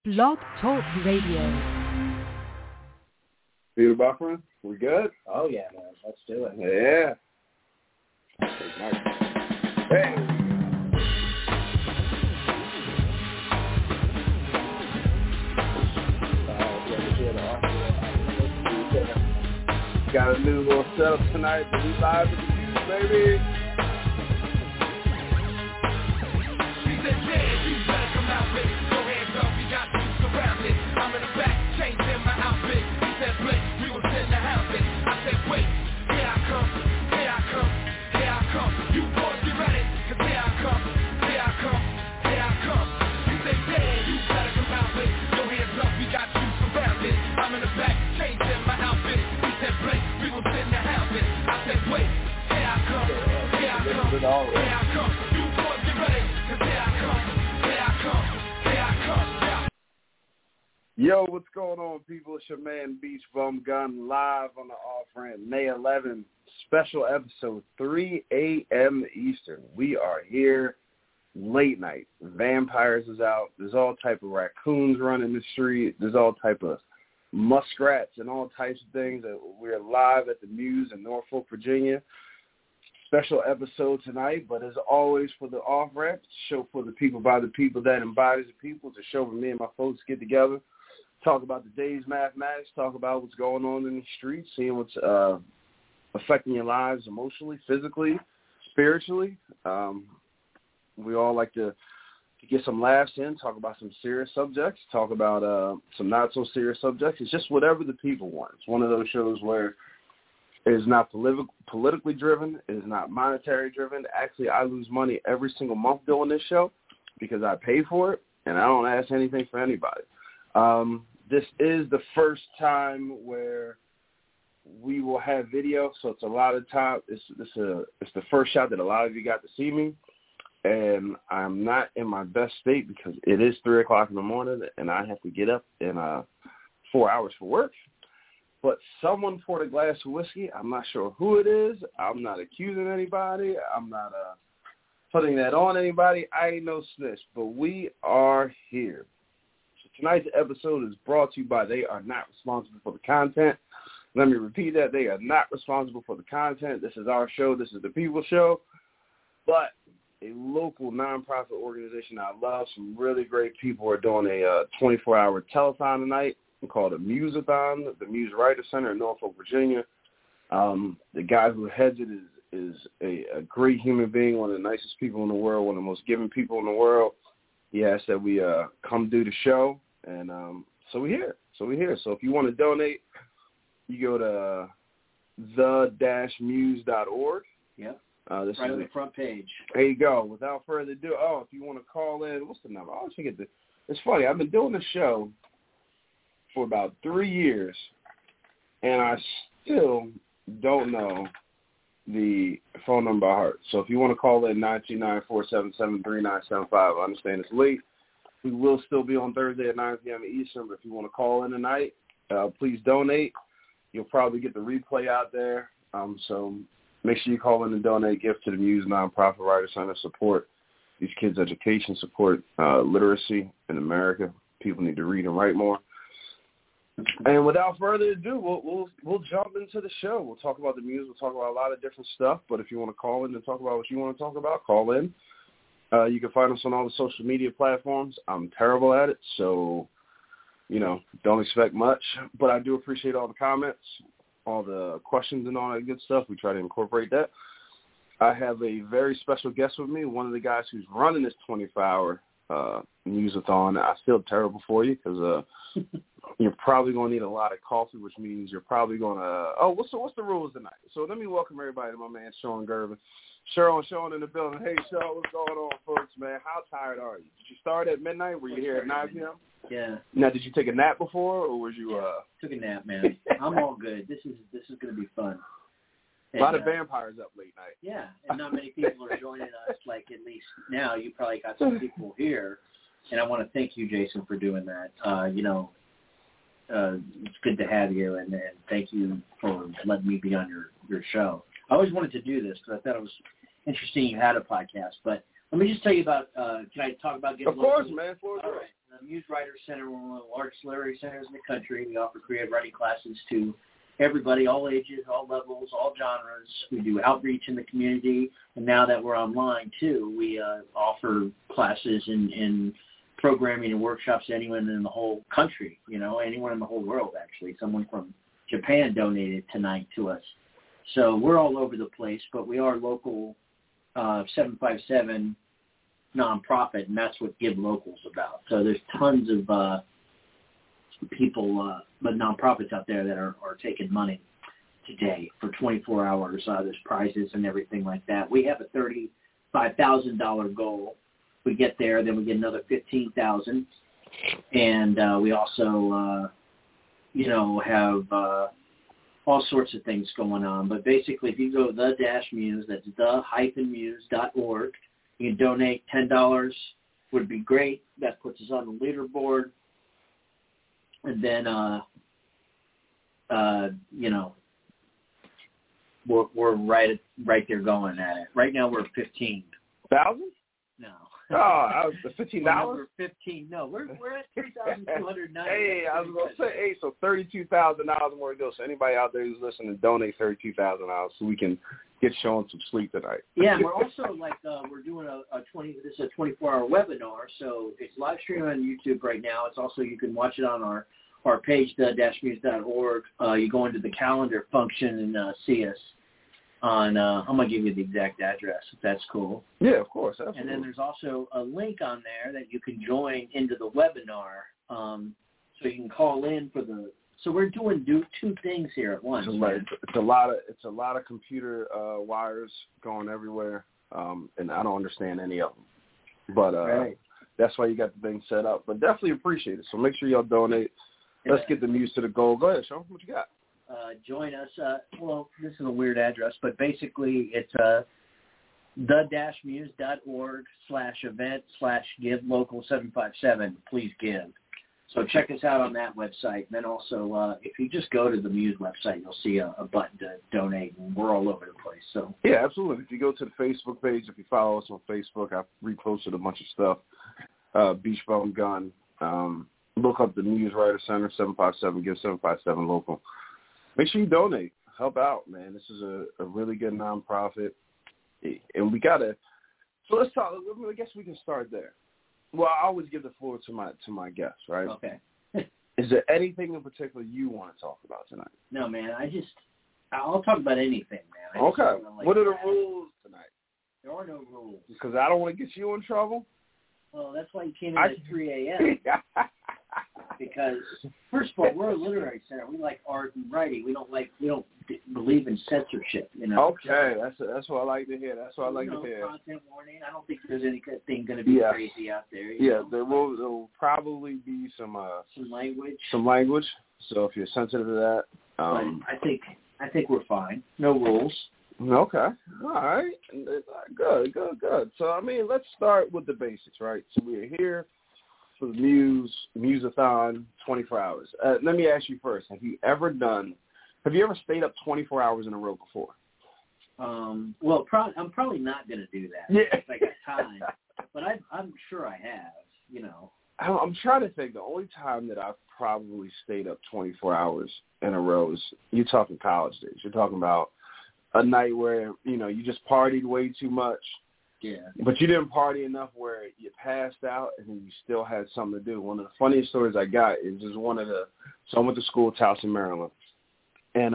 Blog Talk Radio. Peter Buffering, we good? Oh, yeah, man. Let's do it. Yeah. Hey. Got a new little setup tonight, but we live with the Muse, baby. She said, yeah, you better come out with it. Go hands up, we got you surrounded. I'm in the back, changing my outfit. He said, Blake, we was in the house. I said, wait, here I come, here I come, here I come. You boys get ready, cause here I come, here I come, here I come. He said, yeah, you better come out with it. Go hands up, we got you surrounded. I'm in the back, changing my outfit. He said, Blake, we was in the house. I said, wait, here I come, here I come, here I come. You boys get ready, cause here I come, here I come, here I come. Yeah. Yo, what's going on, people? It's your man, Beach Bum Gun, live on the off-ramp, May 11th, special episode, 3 a.m. Eastern. We are here late night. Vampires is out. There's all type of raccoons running the street. There's all type of muskrats and all types of things. We're live at the Muse in Norfolk, Virginia. Special episode tonight, but as always for the off-ramp, show for the people by the people that embodies the people. It's a show where me and my folks get together, talk about the day's mathematics, talk about what's going on in the streets, seeing what's affecting your lives emotionally, physically, spiritually. We all like to get some laughs in, talk about some serious subjects, talk about some not-so-serious subjects. It's just whatever the people want. It's one of those shows where it is not politically driven. It is not monetary driven. Actually, I lose money every single month doing this show because I pay for it, and I don't ask anything for anybody. This is the first time where we will have video, so it's a lot of time. It's the first shot that a lot of you got to see me, and I'm not in my best state because it is 3 o'clock in the morning, and I have to get up in 4 hours for work. But someone poured a glass of whiskey. I'm not sure who it is. I'm not accusing anybody. I'm not putting that on anybody. I ain't no snitch, but we are here. So tonight's episode is brought to you by They Are Not Responsible for the Content. Let me repeat that. They are not responsible for the content. This is our show. This is the People Show. But a local nonprofit organization I love, some really great people are doing a 24-hour telethon tonight called a Museathon, the Muse Writer Center in Norfolk, Virginia. The guy who heads it is a great human being, one of the nicest people in the world, one of the most giving people in the world. He asked that we come do the show, and so we're here. So if you want to donate, you go to the-muse.org. Yeah. This right is on the front page. There you go. Without further ado, if you want to call in, what's the number? I always forget this. It's funny. I've been doing the show for about 3 years, and I still don't know the phone number by heart. So if you want to call in, 929-477-3975. I understand it's late. We will still be on Thursday at 9 p.m. Eastern, but if you want to call in tonight, please donate. You'll probably get the replay out there. So make sure you call in and donate. Gift to the Muse Nonprofit Writer Center. Support these kids' education. Support literacy in America. People need to read and write more. And without further ado, we'll jump into the show. We'll talk about the Muse. We'll talk about a lot of different stuff. But if you want to call in and talk about what you want to talk about, call in. You can find us on all the social media platforms. I'm terrible at it, so, don't expect much. But I do appreciate all the comments, all the questions and all that good stuff. We try to incorporate that. I have a very special guest with me, one of the guys who's running this 24-hour Museathon. I feel terrible for you because you're probably going to need a lot of coffee, which means you're probably going to what's the rules tonight? So let me welcome everybody to my man, Sean Gervin. Sean in the building. Hey, Sean, what's going on, folks, man? How tired are you? Did you start at midnight? Were you here at 9 p.m.? Yeah. Now, did you take a nap before, or was you Took a nap, man. I'm all good. This is going to be fun. And, a lot of vampires up late night. Yeah, and not many people are joining us, like at least now. You probably got some people here, and I want to thank you, Jason, for doing that. It's good to have you, and thank you for letting me be on your show. I always wanted to do this because I thought it was interesting you had a podcast. But let me just tell you about, can I talk about getting Of course, man. All right. The Muse Writer Center, we're one of the largest literary centers in the country. We offer creative writing classes to everybody, all ages, all levels, all genres. We do outreach in the community, and now that we're online too, we offer classes in programming and workshops to anyone in the whole country, anyone in the whole world actually. Someone from Japan donated tonight to us. So we're all over the place, but we are local 757 nonprofit, and that's what Give Local's about. So there's tons of people, but nonprofits out there that are taking money today for 24 hours. There's prizes and everything like that. We have a $35,000 goal. We get there, then we get another $15,000, and we also, have all sorts of things going on. But basically, if you go to the-muse, that's the-muse.org, you can donate $10 would be great. That puts us on the leaderboard. And then, we're right there going at it. Right now we're 15. 1,000? No. Oh, I was the $15. We're 15. No, we're at 3,290. Hey, I was gonna say, so $32,000 more to go. So anybody out there who's listening, donate $32,000 so we can get Sean some sleep tonight. Yeah, and we're also we're doing this is a 24-hour webinar, so it's live streaming on YouTube right now. It's also, you can watch it on our page, the-muse.org. You go into the calendar function and see us on, I'm going to give you the exact address if that's cool. Yeah, of course. Absolutely. And then there's also a link on there that you can join into the webinar. So you can call in for so we're doing two things here at once. It's a lot of computer wires going everywhere, and I don't understand any of them. But right. That's why you got the thing set up. But definitely appreciate it. So make sure y'all donate. Let's get the Muse to the goal. Go ahead, Sean. What you got? Join us. This is a weird address, but basically it's the-muse.org/event/give local757. Please give. So check us out on that website. And then also, if you just go to the Muse website, you'll see a button to donate, and we're all over the place. So yeah, absolutely. If you go to the Facebook page, if you follow us on Facebook, I've reposted a bunch of stuff. Beach Bum Gun. Look up the Muse Writer Center, 757, give 757 local. Make sure you donate. Help out, man. This is a really good nonprofit. And we got to – so let's talk. I guess we can start there. Well, I always give the floor to my guests, right? Okay. Is there anything in particular you want to talk about tonight? No, man. I'll talk about anything, man. Okay. What are the rules tonight? There are no rules. Because I don't want to get you in trouble. Well, that's why you came in at 3 a.m. Because, first of all, we're a literary center. We like art and writing. We don't believe in censorship, Okay, that's what I like to hear. That's what I like to hear. Content warning. I don't think there's anything going to be crazy out there. There will probably be some language. Some language. So if you're sensitive to that, but I think we're fine. No rules. Okay. All right. Good. So I mean, let's start with the basics, right? So we're here for the Museathon, 24 hours. Let me ask you first: Have you ever stayed up 24 hours in a row before? Well, I'm probably not going to do that. Yeah. If I got time, but I'm sure I have. I'm trying to think. The only time that I've probably stayed up 24 hours in a row is you're talking college days. You're talking about a night where you just partied way too much. Yeah. But you didn't party enough where you passed out and then you still had something to do. One of the funniest stories I got is just so I went to school at Towson, Maryland. And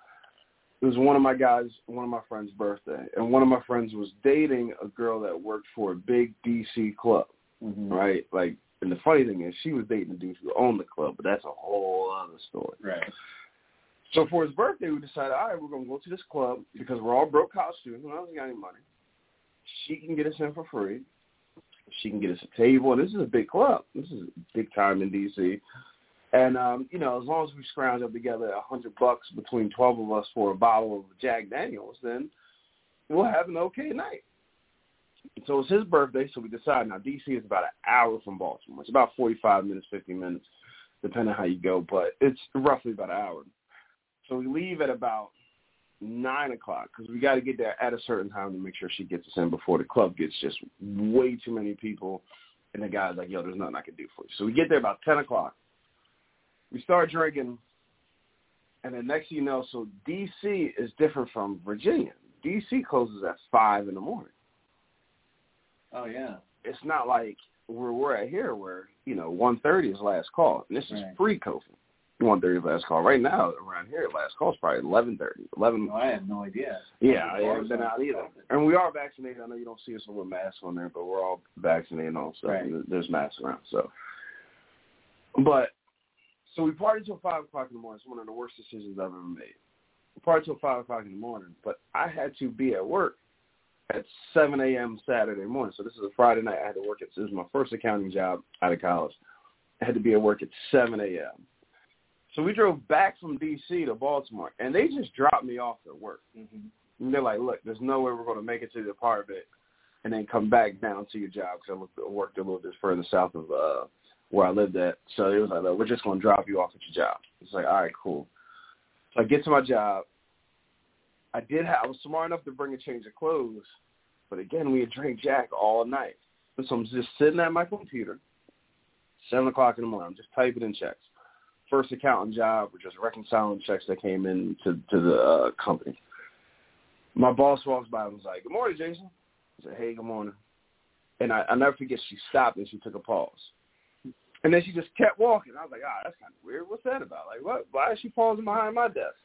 it was one of my friends' birthday. And one of my friends was dating a girl that worked for a big DC club, right? And the funny thing is she was dating a dude who owned the club, but that's a whole other story. Right. So for his birthday, we decided, all right, we're going to go to this club because we're all broke college students. None of us got any money. She can get us in for free. She can get us a table. And this is a big club. This is big time in D.C. And, as long as we scrounge up together $100 between 12 of us for a bottle of Jack Daniels, then we'll have an okay night. So it's his birthday, so we decided. Now, D.C. is about an hour from Baltimore. It's about 45 minutes, 50 minutes, depending on how you go. But it's roughly about an hour. So we leave at about 9 o'clock because we got to get there at a certain time to make sure she gets us in before the club gets just way too many people And the guy's like, yo, there's nothing I can do for you. So we get there about 10 o'clock. We start drinking, and then next thing you know, so D.C. is different from Virginia. D.C. closes at 5 in the morning. Oh, yeah. It's not like where we're at here where, 1:30 is last call. And this is pre-COVID. 1:30 is last call. Right now, around here, last call is probably 11:30. No, I have no idea. Yeah, I haven't been out either. And we are vaccinated. I know you don't see us with masks on there, but we're all vaccinated and all. So there's masks around. So we partied till 5 o'clock in the morning. It's one of the worst decisions I've ever made. We partied till 5 o'clock in the morning, but I had to be at work at 7 a.m. Saturday morning. So this is a Friday night. I had to work this was my first accounting job out of college. I had to be at work at 7 a.m. So we drove back from D.C. to Baltimore, and they just dropped me off at work. Mm-hmm. And they're like, look, there's no way we're going to make it to the apartment and then come back down to your job because I worked a little bit further south of where I lived at. So it was like, look, we're just going to drop you off at your job. It's like, all right, cool. So I get to my job. I was smart enough to bring a change of clothes, but again, we had drank Jack all night. And so I'm just sitting at my computer, 7 o'clock in the morning. I'm just typing in checks. First accountant job, we're just reconciling checks that came in to the company. My boss walks by and was like, good morning, Jason. I said, hey, good morning. And I'll never forget, she stopped and she took a pause. And then she just kept walking. I was like, that's kind of weird. What's that about? Like, what? Why is she pausing behind my desk?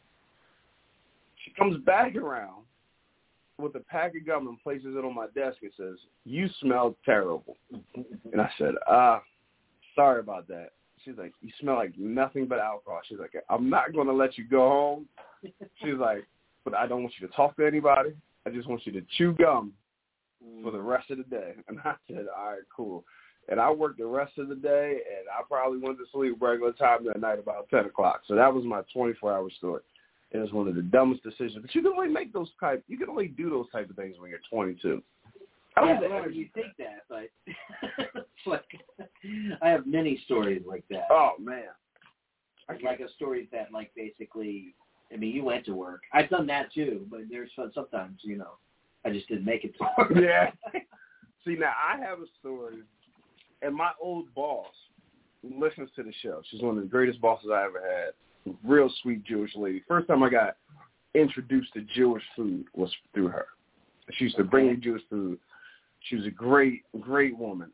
She comes back around with a pack of gum and places it on my desk and says, you smell terrible. And I said, sorry about that. She's like, you smell like nothing but alcohol. She's like, I'm not going to let you go home. She's like, but I don't want you to talk to anybody. I just want you to chew gum for the rest of the day. And I said, all right, cool. And I worked the rest of the day, and I probably went to sleep regular time that night about 10 o'clock. So that was my 24-hour story. It was one of the dumbest decisions. But you can only make those you can only do those type of things when you're 22. You think that, but it's like I have many stories like that. Oh, man. Like a story that, like, basically, I mean, you went to work. I've done that, too, but there's sometimes, I just didn't make it to work. Yeah. See, now, I have a story, and my old boss listens to the show. She's one of the greatest bosses I ever had. Real sweet Jewish lady. First time I got introduced to Jewish food was through her. She used to bring me Jewish food. She was a great, great woman.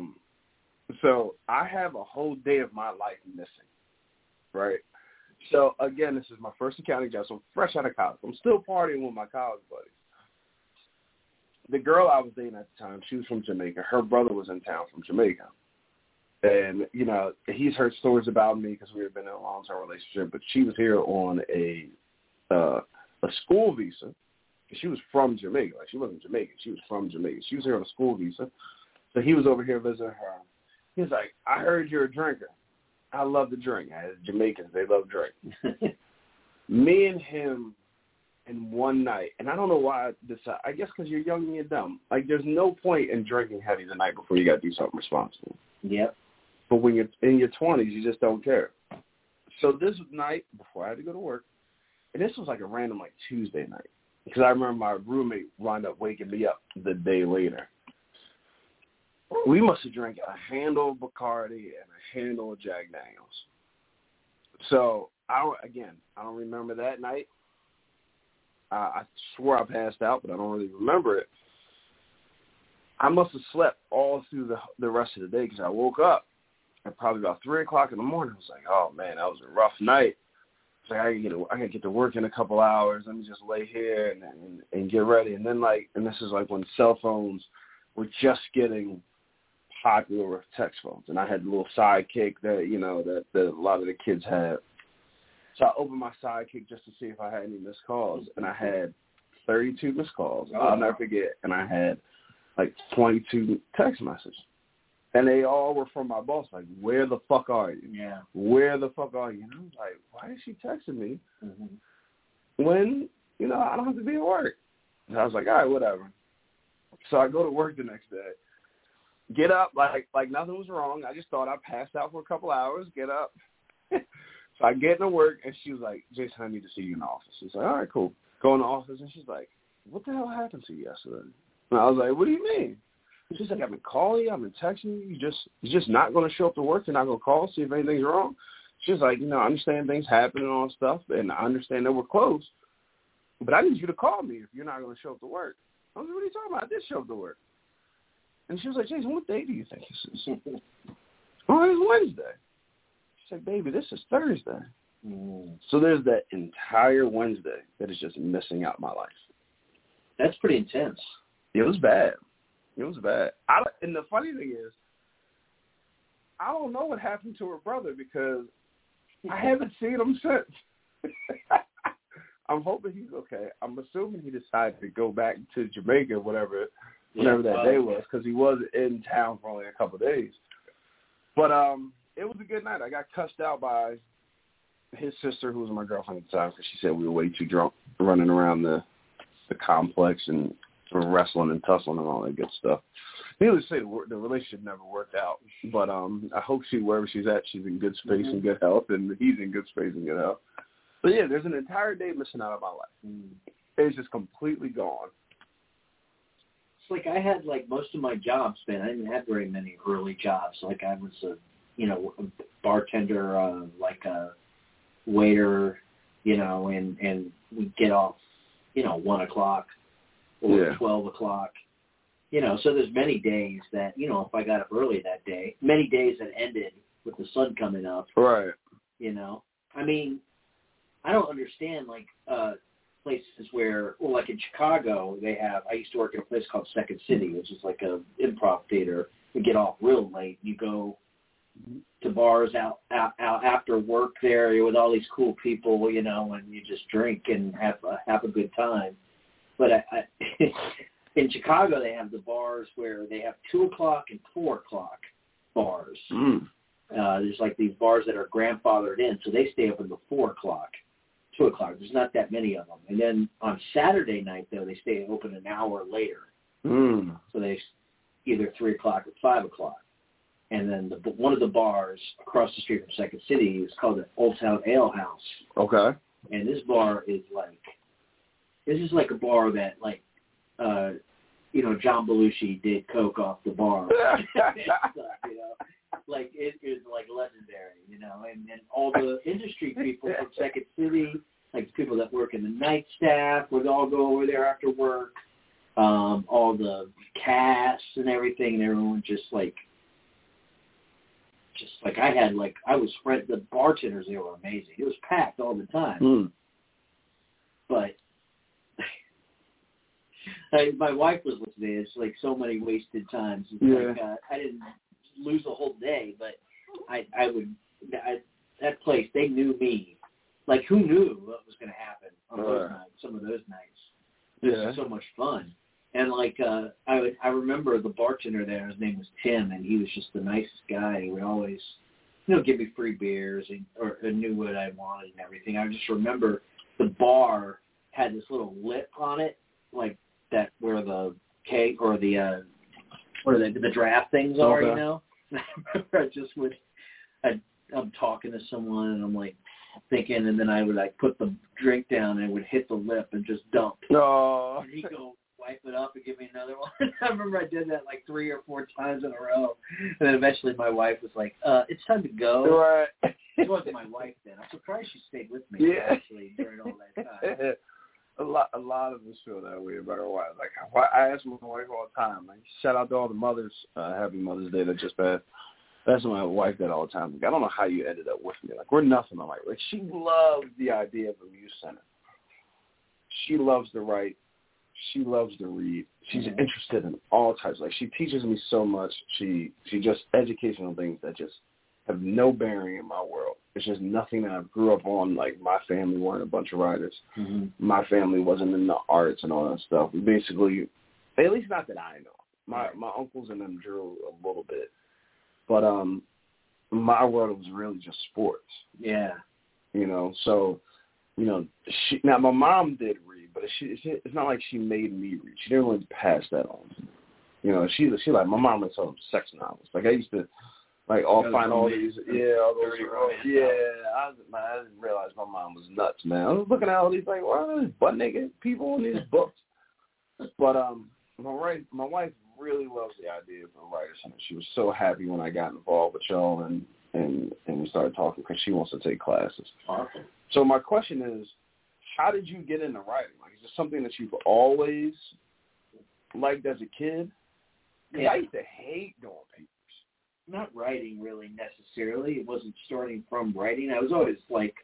So I have a whole day of my life missing, right? So, again, this is my first accounting job, so I'm fresh out of college. I'm still partying with my college buddies. The girl I was dating at the time, she was from Jamaica. Her brother was in town from Jamaica. And, he's heard stories about me because we had been in a long-term relationship, but she was here on a school visa. She was from Jamaica. Like, she wasn't Jamaican. She was from Jamaica. She was here on a school visa. So he was over here visiting her. He was like, I heard you're a drinker. I love to drink. As Jamaicans, they love drink. Me and him in one night, and I don't know why I decided, I guess because you're young and you're dumb. Like, there's no point in drinking heavy the night before you got to do something responsible. Yep. But when you're in your 20s, you just don't care. So this night, before I had to go to work, and this was like a random, like, Tuesday night. Because I remember my roommate wound up waking me up the day later. We must have drank a handle of Bacardi and a handle of Jack Daniels. So, I don't remember that night. I swore I passed out, but I don't really remember it. I must have slept all through the rest of the day because I woke up at probably about 3 o'clock in the morning. I was like, oh, man, that was a rough night. Like, I can get to work in a couple hours. Let me just lay here and get ready. And then, and this is when cell phones were just getting popular with text phones. And I had a little Sidekick that a lot of the kids had. So I opened my Sidekick just to see if I had any missed calls. And I had 32 missed calls. I'll never forget. And I had 22 text messages. And they all were from my boss, like, where the fuck are you? Yeah. Where the fuck are you? And I was like, why is she texting me when, I don't have to be at work? And I was like, all right, whatever. So I go to work the next day. Get up, like nothing was wrong. I just thought I passed out for a couple hours. Get up. So I get into work, and she was like, Jason, I need to see you in the office. She's like, all right, cool. Go in the office, and she's like, what the hell happened to you yesterday? And I was like, what do you mean? She's like, I've been calling you, I've been texting you. You're just not going to show up to work. You're not going to call, see if anything's wrong. She's like, I understand things happen and all that stuff, and I understand that we're close, but I need you to call me if you're not going to show up to work. I was like, what are you talking about? I did show up to work. And she was like, Jason, what day do you think this is? Oh, it's Wednesday. She said, baby, this is Thursday. So there's that entire Wednesday that is just missing out my life. That's pretty intense. It was bad. It was bad. And the funny thing is, I don't know what happened to her brother because I haven't seen him since. I'm hoping he's okay. I'm assuming he decided to go back to Jamaica, whatever that day was, because he was in town for only a couple of days. But it was a good night. I got cussed out by his sister, who was my girlfriend at the time, because she said we were way too drunk running around the complex and wrestling and tussling and all that good stuff. Needless to say, the relationship never worked out. But I hope wherever she's at, she's in good space and good health, and he's in good space and good health. But yeah, there's an entire day missing out of my life. It's just completely gone. It's like I had most of my jobs, man. I didn't have very many early jobs. Like I was a bartender, a waiter, and we get off, 1 o'clock or 12 o'clock. So there's many days that, if I got up early that day, many days that ended with the sun coming up. Right. I mean, I don't understand, places where, like in Chicago, I used to work at a place called Second City, which is like a improv theater. We get off real late. You go to bars out after work there with all these cool people, and you just drink and have a good time. But in Chicago, they have the bars where they have 2 o'clock and 4 o'clock bars. There's these bars that are grandfathered in, so they stay open until 4 o'clock, 2 o'clock. There's not that many of them. And then on Saturday night, though, they stay open an hour later. So they either 3 o'clock or 5 o'clock. And then one of the bars across the street from Second City is called the Old Town Ale House. Okay. And this bar is like a bar that John Belushi did coke off the bar. It is legendary, and all the industry people from Second City, the people that work in the night staff, would all go over there after work. All the casts and everything, and everyone just I had the bartenders there were amazing. It was packed all the time. But my wife was listening. It's so many wasted times. I didn't lose a whole day, but that place, they knew me. Who knew what was going to happen on those nights? Some of those nights. It was so much fun. And I remember the bartender there. His name was Tim, and he was just the nicest guy. He would always, give me free beers or knew what I wanted and everything. I just remember the bar had this little lip on it, that where the cake or the draft things are, And I remember I'm talking to someone and I'm thinking, and then I would like put the drink down and it would hit the lip and just dump. Oh. And he'd go wipe it up and give me another one. I remember I did that like 3 or 4 times in a row. And then eventually my wife was like, it's time to go. Right. It wasn't my wife then. I'm surprised she stayed with me actually during all that time. A lot of us feel that way about our wives. Like I ask my wife all the time. Like, shout out to all the mothers. Happy Mother's Day that just passed. That's my wife that all the time. Like, I don't know how you ended up with me. Like, we're nothing alike. Like, she loves the idea of a youth center. She loves to write. She loves to read. She's interested in all types. Like, she teaches me so much. She just educational things that just have no bearing in my world. It's just nothing that I grew up on. Like, my family weren't a bunch of writers. Mm-hmm. My family wasn't in the arts and all that stuff. We basically, at least not that I know. My uncles and them drew a little bit. But my world was really just sports. Yeah. So, now my mom did read, but it's not like she made me read. She didn't really pass that on. She like, my mom would tell them sex novels. Like, I used to, like, find all these, I didn't realize my mom was nuts, man. I was looking at all these, like, what are these butt naked people in these books? But my wife really loves the idea of a writer center. She was so happy when I got involved with y'all and we started talking because she wants to take classes. Awesome. So my question is, how did you get into writing? Like, is it something that you've always liked as a kid? Yeah. I used to hate doing papers. Not writing really necessarily. It wasn't starting from writing. I was always like,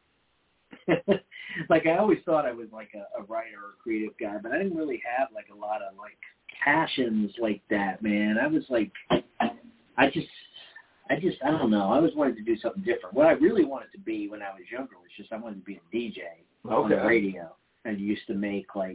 like I always thought I was like a writer or a creative guy, but I didn't really have like a lot of like passions like that, man. I was like, I don't know. I always wanted to do something different. What I really wanted to be when I was younger was just I wanted to be a DJ on the radio. I used to make like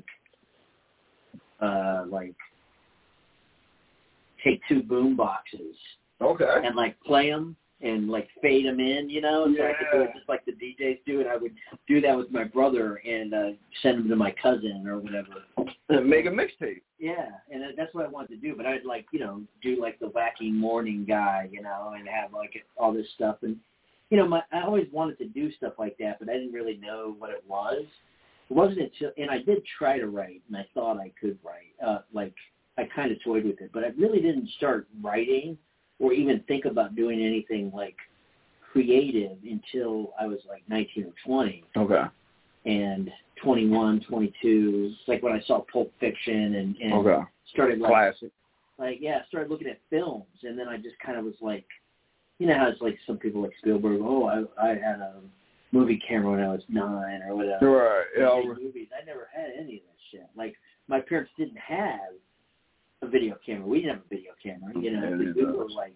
take two boom boxes and like play them and like fade them in, you know, so I could do it just like the DJs do, and I would do that with my brother and send them to my cousin or whatever. And make a mixtape. Yeah, and that's what I wanted to do, but I'd like, you know, do like the wacky morning guy, you know, and have like all this stuff. And, you know, I always wanted to do stuff like that, but I didn't really know what it was. It wasn't until, and I did try to write, and I thought I could write, like I kind of toyed with it, but I really didn't start writing or even think about doing anything like creative until I was like 19 or 20. Okay. And 21, 22, like when I saw Pulp Fiction and started like, classic. Like, yeah, I started looking at films, and then I just kind of was like, you know how it's like some people like Spielberg, I had a movie camera when I was 9 or whatever. Right. Yeah. Movies. I never had any of that shit. Like, my parents didn't have a video camera. We didn't have a video camera. You know, we were like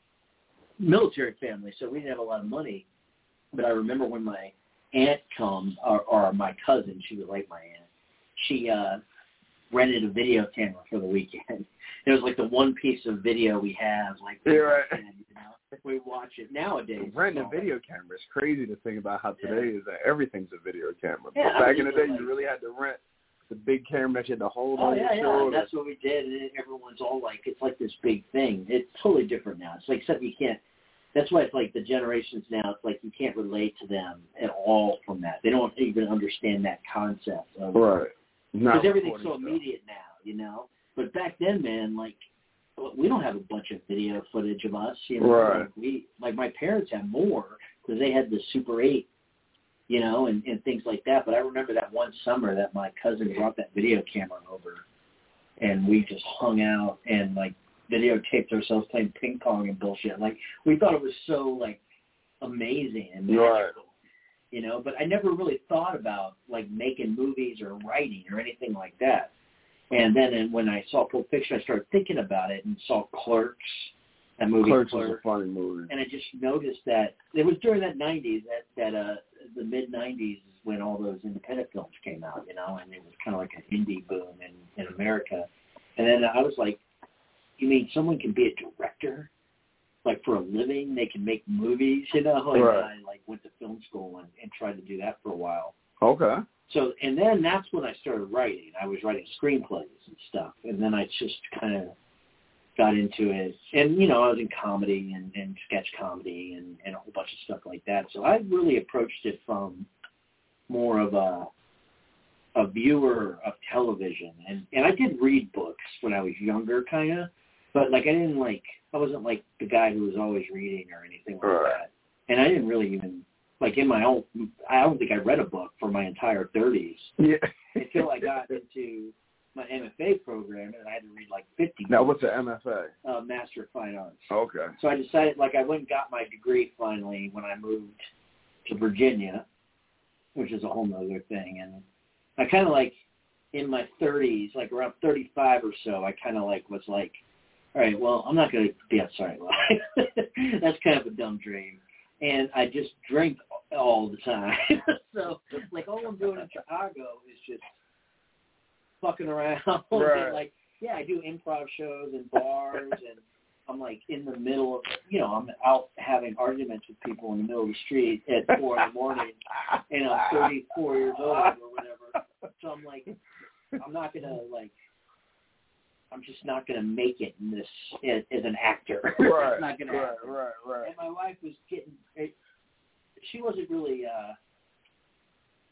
military family, so we didn't have a lot of money. But I remember when my aunt come, or my cousin, she was like my aunt, she rented a video camera for the weekend. It was like the one piece of video we have, like, you know, we watch it nowadays. Renting a video camera is crazy to think about how today is that everything's a video camera. Yeah, but back in the day, you really had to rent the big camera that you had to hold on your shoulder. That's what we did, and everyone's all like, it's like this big thing. It's totally different now. It's like something you can't, that's why it's like the generations now, it's like you can't relate to them at all from that. They don't even understand that concept. Right. Because everything's so immediate now, you know? But back then, man, like, we don't have a bunch of video footage of us. You know? Right. Like my parents had more because they had the Super 8, you know, and things like that. But I remember that one summer that my cousin brought that video camera over, and we just hung out and, like, videotaped ourselves playing ping pong and bullshit. Like, we thought it was so, like, amazing and magical, you know. But I never really thought about, like, making movies or writing or anything like that. And then when I saw Pulp Fiction, I started thinking about it and saw Clerks, that movie. Clerks was a funny movie. And I just noticed that it was during that 90s, the mid-90s is when all those independent films came out, you know, and it was kind of like an indie boom in America. And then I was like, you mean someone can be a director? Like, for a living, they can make movies, you know? And I, like, went to film school and tried to do that for a while. Okay. So, and then that's when I started writing. I was writing screenplays and stuff. And then I just kind of got into it. And, you know, I was in comedy and sketch comedy and a whole bunch of stuff like that. So I really approached it from more of a viewer of television. And I did read books when I was younger, kind of. But, like, I wasn't like the guy who was always reading or anything like that. And I didn't really even, like, I don't think I read a book for my entire 30s. Yeah. Until I got into my MFA program, and I had to read, like, 50 Now, books. what's an MFA? Master of Fine Arts. Okay. So I decided, like, I went and got my degree finally when I moved to Virginia, which is a whole nother thing. And I kind of, like, in my 30s, like, around 35 or so, I kind of, like, was like, all right, well, I'm not going to be outside live. That's kind of a dumb dream. And I just drink all the time. So, like, all I'm doing in Chicago is just fucking around. Right. And, like, yeah, I do improv shows and bars, and I'm, like, in the middle of, you know, I'm out having arguments with people in the middle of the street at 4 in the morning, and I'm 34 years old or whatever. So I'm like, I'm not going to, like, I'm just not going to make it in this as an actor. Right, It's not going to happen. Right. And my wife was she wasn't really,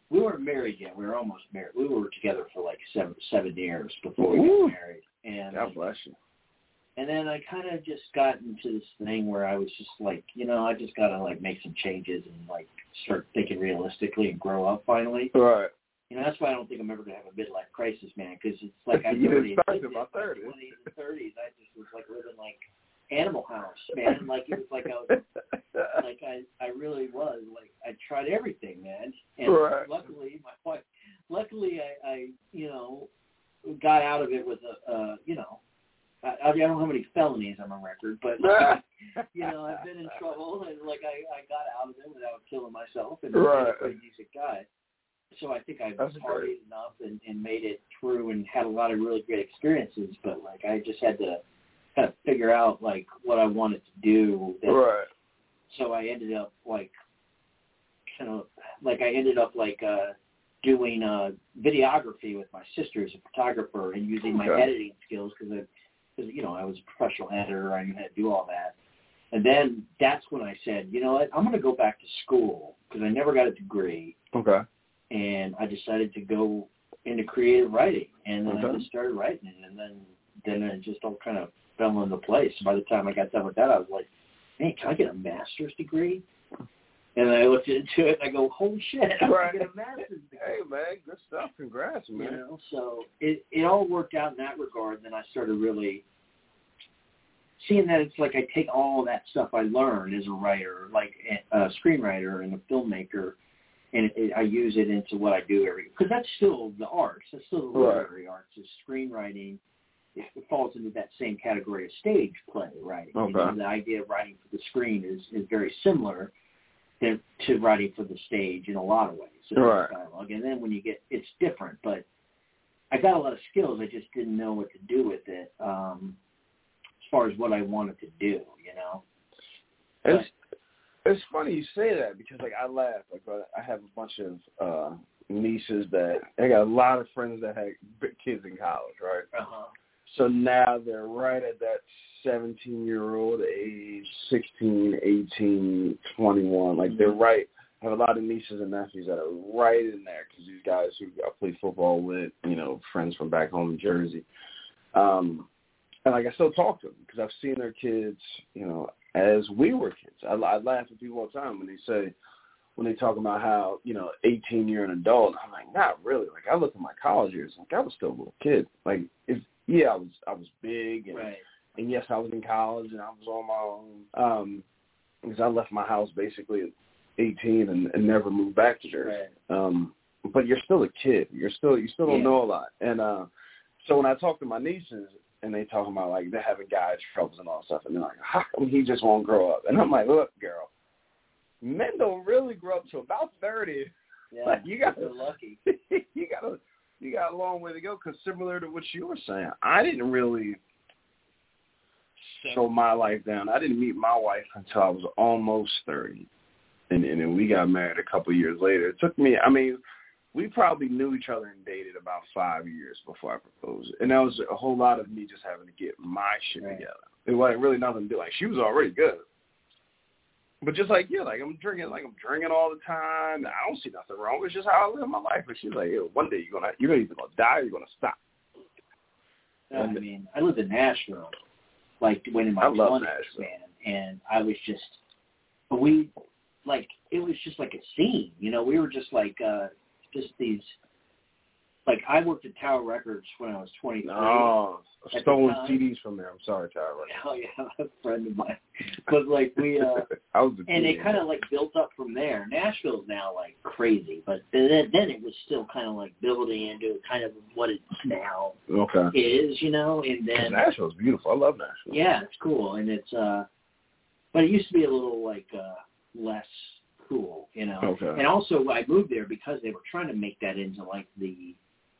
we weren't married yet. We were almost married. We were together for like seven years before we got married. And God bless you. And then I kind of just got into this thing where I was just like, I just got to like make some changes and like start thinking realistically and grow up finally. Right. That's why I don't think I'm ever going to have a midlife crisis, man, because it's like I you already didn't start lived in my 30s. 20s and 30s. I just was like living like Animal House, man. Like it was like I was, like I really was like I tried everything, man. And luckily, my wife, I got out of it with I don't know how many felonies on my record, but I've been in trouble and like I got out of it without killing myself, and I'm a pretty decent guy. So I think I've partied enough and made it through and had a lot of really great experiences, but like I just had to kind of figure out like what I wanted to do. So I ended up doing videography with my sister as a photographer and using my editing skills because I was a professional editor. I knew how to do all that. And then that's when I said, you know what, I'm going to go back to school because I never got a degree. Okay. And I decided to go into creative writing. And then I just started writing. And then it just all kind of fell into place. By the time I got done with that, I was like, hey, can I get a master's degree? And I looked into it, and I go, holy shit, I'm going to get a master's degree. Hey, man, good stuff. Congrats, man. So it all worked out in that regard. Then I started really seeing that it's like I take all that stuff I learned as a writer, like a screenwriter and a filmmaker, and I use it into what I do because that's still the arts. That's still the literary arts. Is screenwriting. It falls into that same category of stage play, right? Okay. The idea of writing for the screen is very similar to writing for the stage in a lot of ways. So dialogue. And then when you get, it's different, but I got a lot of skills. I just didn't know what to do with it as far as what I wanted to do, It's funny you say that because, like, I laugh. Like, I have a bunch of nieces that I got a lot of friends that had kids in college, right? Uh-huh. So now they're right at that 17-year-old age, 16, 18, 21. Like, they're right. I have a lot of nieces and nephews that are right in there because these guys who I play football with, friends from back home in Jersey. And, like, I still talk to them because I've seen their kids, as we were kids. I laugh at people all the time when they talk about how, 18 you're an adult. I'm like, not really. Like, I look at my college years, like, I was still a little kid. Like, I was big, and yes, I was in college, and I was on my own, because I left my house basically at 18 and never moved back to Jersey. But you're still a kid. You still don't know a lot. And so when I talk to my nieces, and they talk about, like, they're having guys' troubles and all that stuff, and they're like, how come he just won't grow up? And I'm like, look, girl, men don't really grow up to about 30. Yeah, like, you got lucky. You got a long way to go because similar to what you were saying, I didn't really settle my life down. I didn't meet my wife until I was almost 30, and then we got married a couple of years later. It took me, we probably knew each other and dated about 5 years before I proposed. And that was a whole lot of me just having to get my shit together. It wasn't really nothing to do. Like, she was already good. But just like you, I'm drinking all the time. I don't see nothing wrong. It's just how I live my life. And she's like, one day you're either gonna die or you're gonna stop. I lived in Nashville, like when in my 20s, man, and I was just, it was just like a scene. We were just like, just these, like, I worked at Tower Records when I was 23. Oh, stolen CDs from there. I'm sorry, Tower Records. Oh, yeah, a friend of mine. But, like, we, and it kind of, like, built up from there. Nashville's now, like, crazy. But then it was still kind of, like, building into kind of what it now is, and then. Nashville's beautiful. I love Nashville. Yeah, it's cool. And it's, but it used to be a little, like, less cool, Okay. And also, I moved there because they were trying to make that into, like, the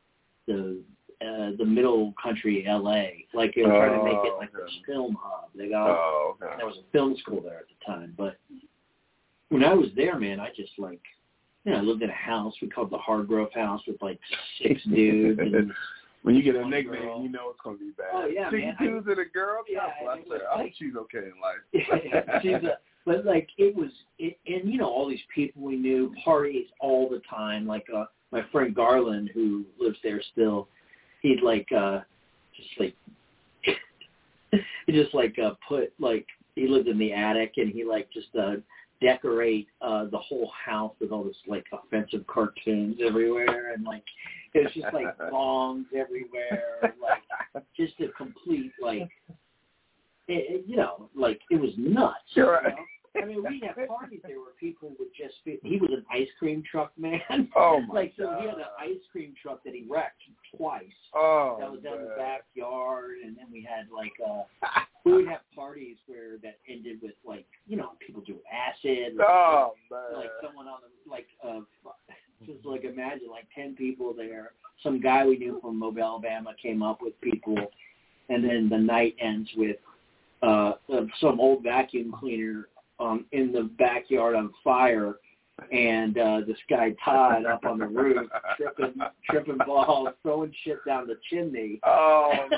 middle country L.A. Like, they were trying to make it like this film hub. They got there was a film school there at the time. But when I was there, man, I just, like, I lived in a house. We called it the Hardgrove House with, like, 6 dudes. And when you get a nickname, you know it's going to be bad. Oh, yeah, 6 man. dudes and a girl? Yeah, I hope she's okay in life. But like and you know, all these people we knew, parties all the time. Like my friend Garland, who lives there still, he'd like put like he lived in the attic, and he like just decorate the whole house with all this like offensive cartoons everywhere, and like it was just like bongs everywhere, and, like just a complete like you know, like it was nuts. Sure. You know? I mean, we'd have parties there where people would just be, he was an ice cream truck man. Oh, my like, so God. he had an ice cream truck that he wrecked twice. Oh, that was down man. the backyard, and then we had, like, we would have parties where that ended with, like, you know, people do acid. Oh, man. Like, someone on the, like, just, like, imagine, like, 10 people there. Some guy we knew from Mobile, Alabama came up with people, and then the night ends with some old vacuum cleaner in the backyard on fire, and this guy Todd up on the roof tripping balls, throwing shit down the chimney. Oh, no.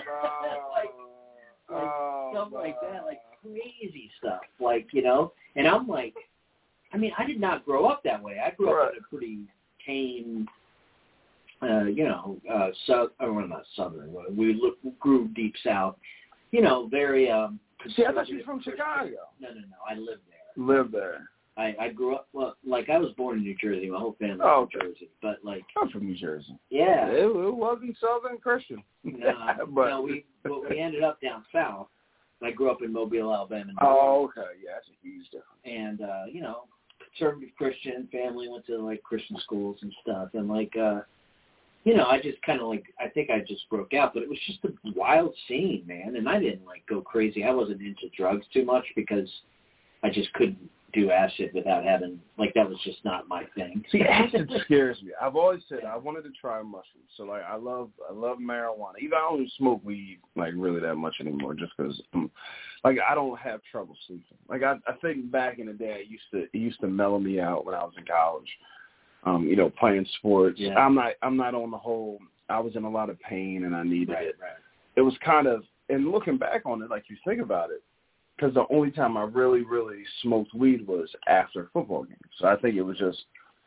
Stuff like that, like crazy stuff, like, you know. And I'm like, I mean, I did not grow up that way. I grew up in a pretty tame, you know, not southern. We grew deep south, you know, very. See, I thought you were from Chicago. No. I lived there. Lived there. I grew up, well, like I was born in New Jersey. My whole family Oh, was from Jersey. But like, I'm from New Jersey. Yeah. It wasn't Southern Christian. No, we ended up down south. I grew up in Mobile, Alabama. Oh, okay. Yeah, that's a huge difference. And, you know, conservative Christian family, went to like Christian schools and stuff. And like, you know, I just kind of like, I think I just broke out, but it was just a wild scene, man. And I didn't like go crazy. I wasn't into drugs too much because I just couldn't do acid without having, like, that was just not my thing. See, acid scares me. I've always said I wanted to try mushrooms. So like, I love marijuana. Even I don't smoke weed like really that much anymore, just because like I don't have trouble sleeping. Like I think back in the day, it used to mellow me out when I was in college. You know, playing sports. Yeah. I'm not on the whole. I was in a lot of pain and I needed it. Right. It was kind of, and looking back on it, like you think about it, because the only time I really, really smoked weed was after football games. So I think it was just,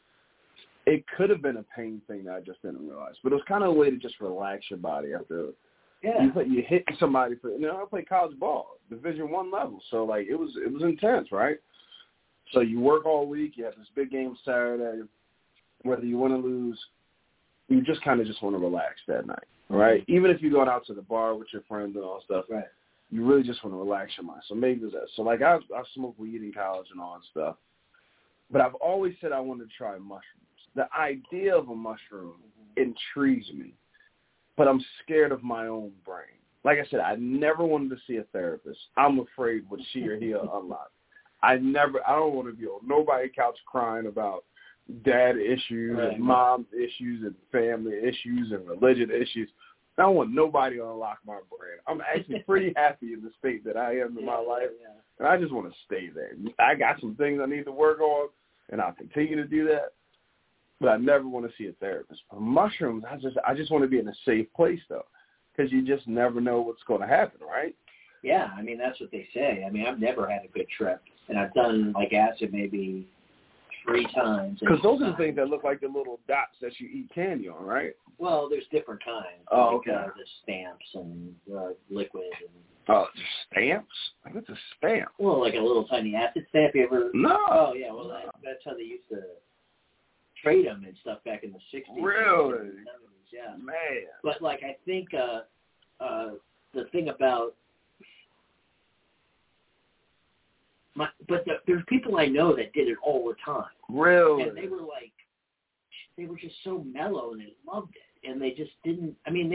it could have been a pain thing that I just didn't realize. But it was kind of a way to just relax your body after you hit somebody for, you know, I played college ball, Division I level. So like it was intense, right? So you work all week, you have this big game Saturday. Whether you win or lose, you just kind of just want to relax that night, right? Mm-hmm. Even if you're going out to the bar with your friends and all stuff, right? You really just want to relax your mind. So maybe there's that. So like I smoked weed in college and all that stuff, but I've always said I wanted to try mushrooms. The idea of a mushroom intrigues me, but I'm scared of my own brain. Like I said, I never wanted to see a therapist. I'm afraid what she or he'll unlock. I don't want to be on nobody's couch crying about dad issues and mom's issues and family issues and religion issues. I don't want nobody to unlock my brain. I'm actually pretty happy in the state that I am in my life, and I just want to stay there. I got some things I need to work on, and I'll continue to do that, but I never want to see a therapist. For mushrooms, I just want to be in a safe place, though, because you just never know what's going to happen, right? Yeah, I mean, that's what they say. I mean, I've never had a good trip, and I've done, like, acid maybe 3 times. Because those are the things that look like the little dots that you eat candy on, right? Well, there's different kinds. Oh, like, okay. The stamps and liquid. And, oh, stamps? What's a stamp? Well, like a little tiny acid stamp. You ever? No. Oh, yeah. Well, that's how they used to trade them and stuff back in the 60s. Really? And 70s, yeah. Man. But, like, I think the thing about there's people I know that did it all the time. Really? And they were just so mellow and they loved it. And they just didn't, I mean,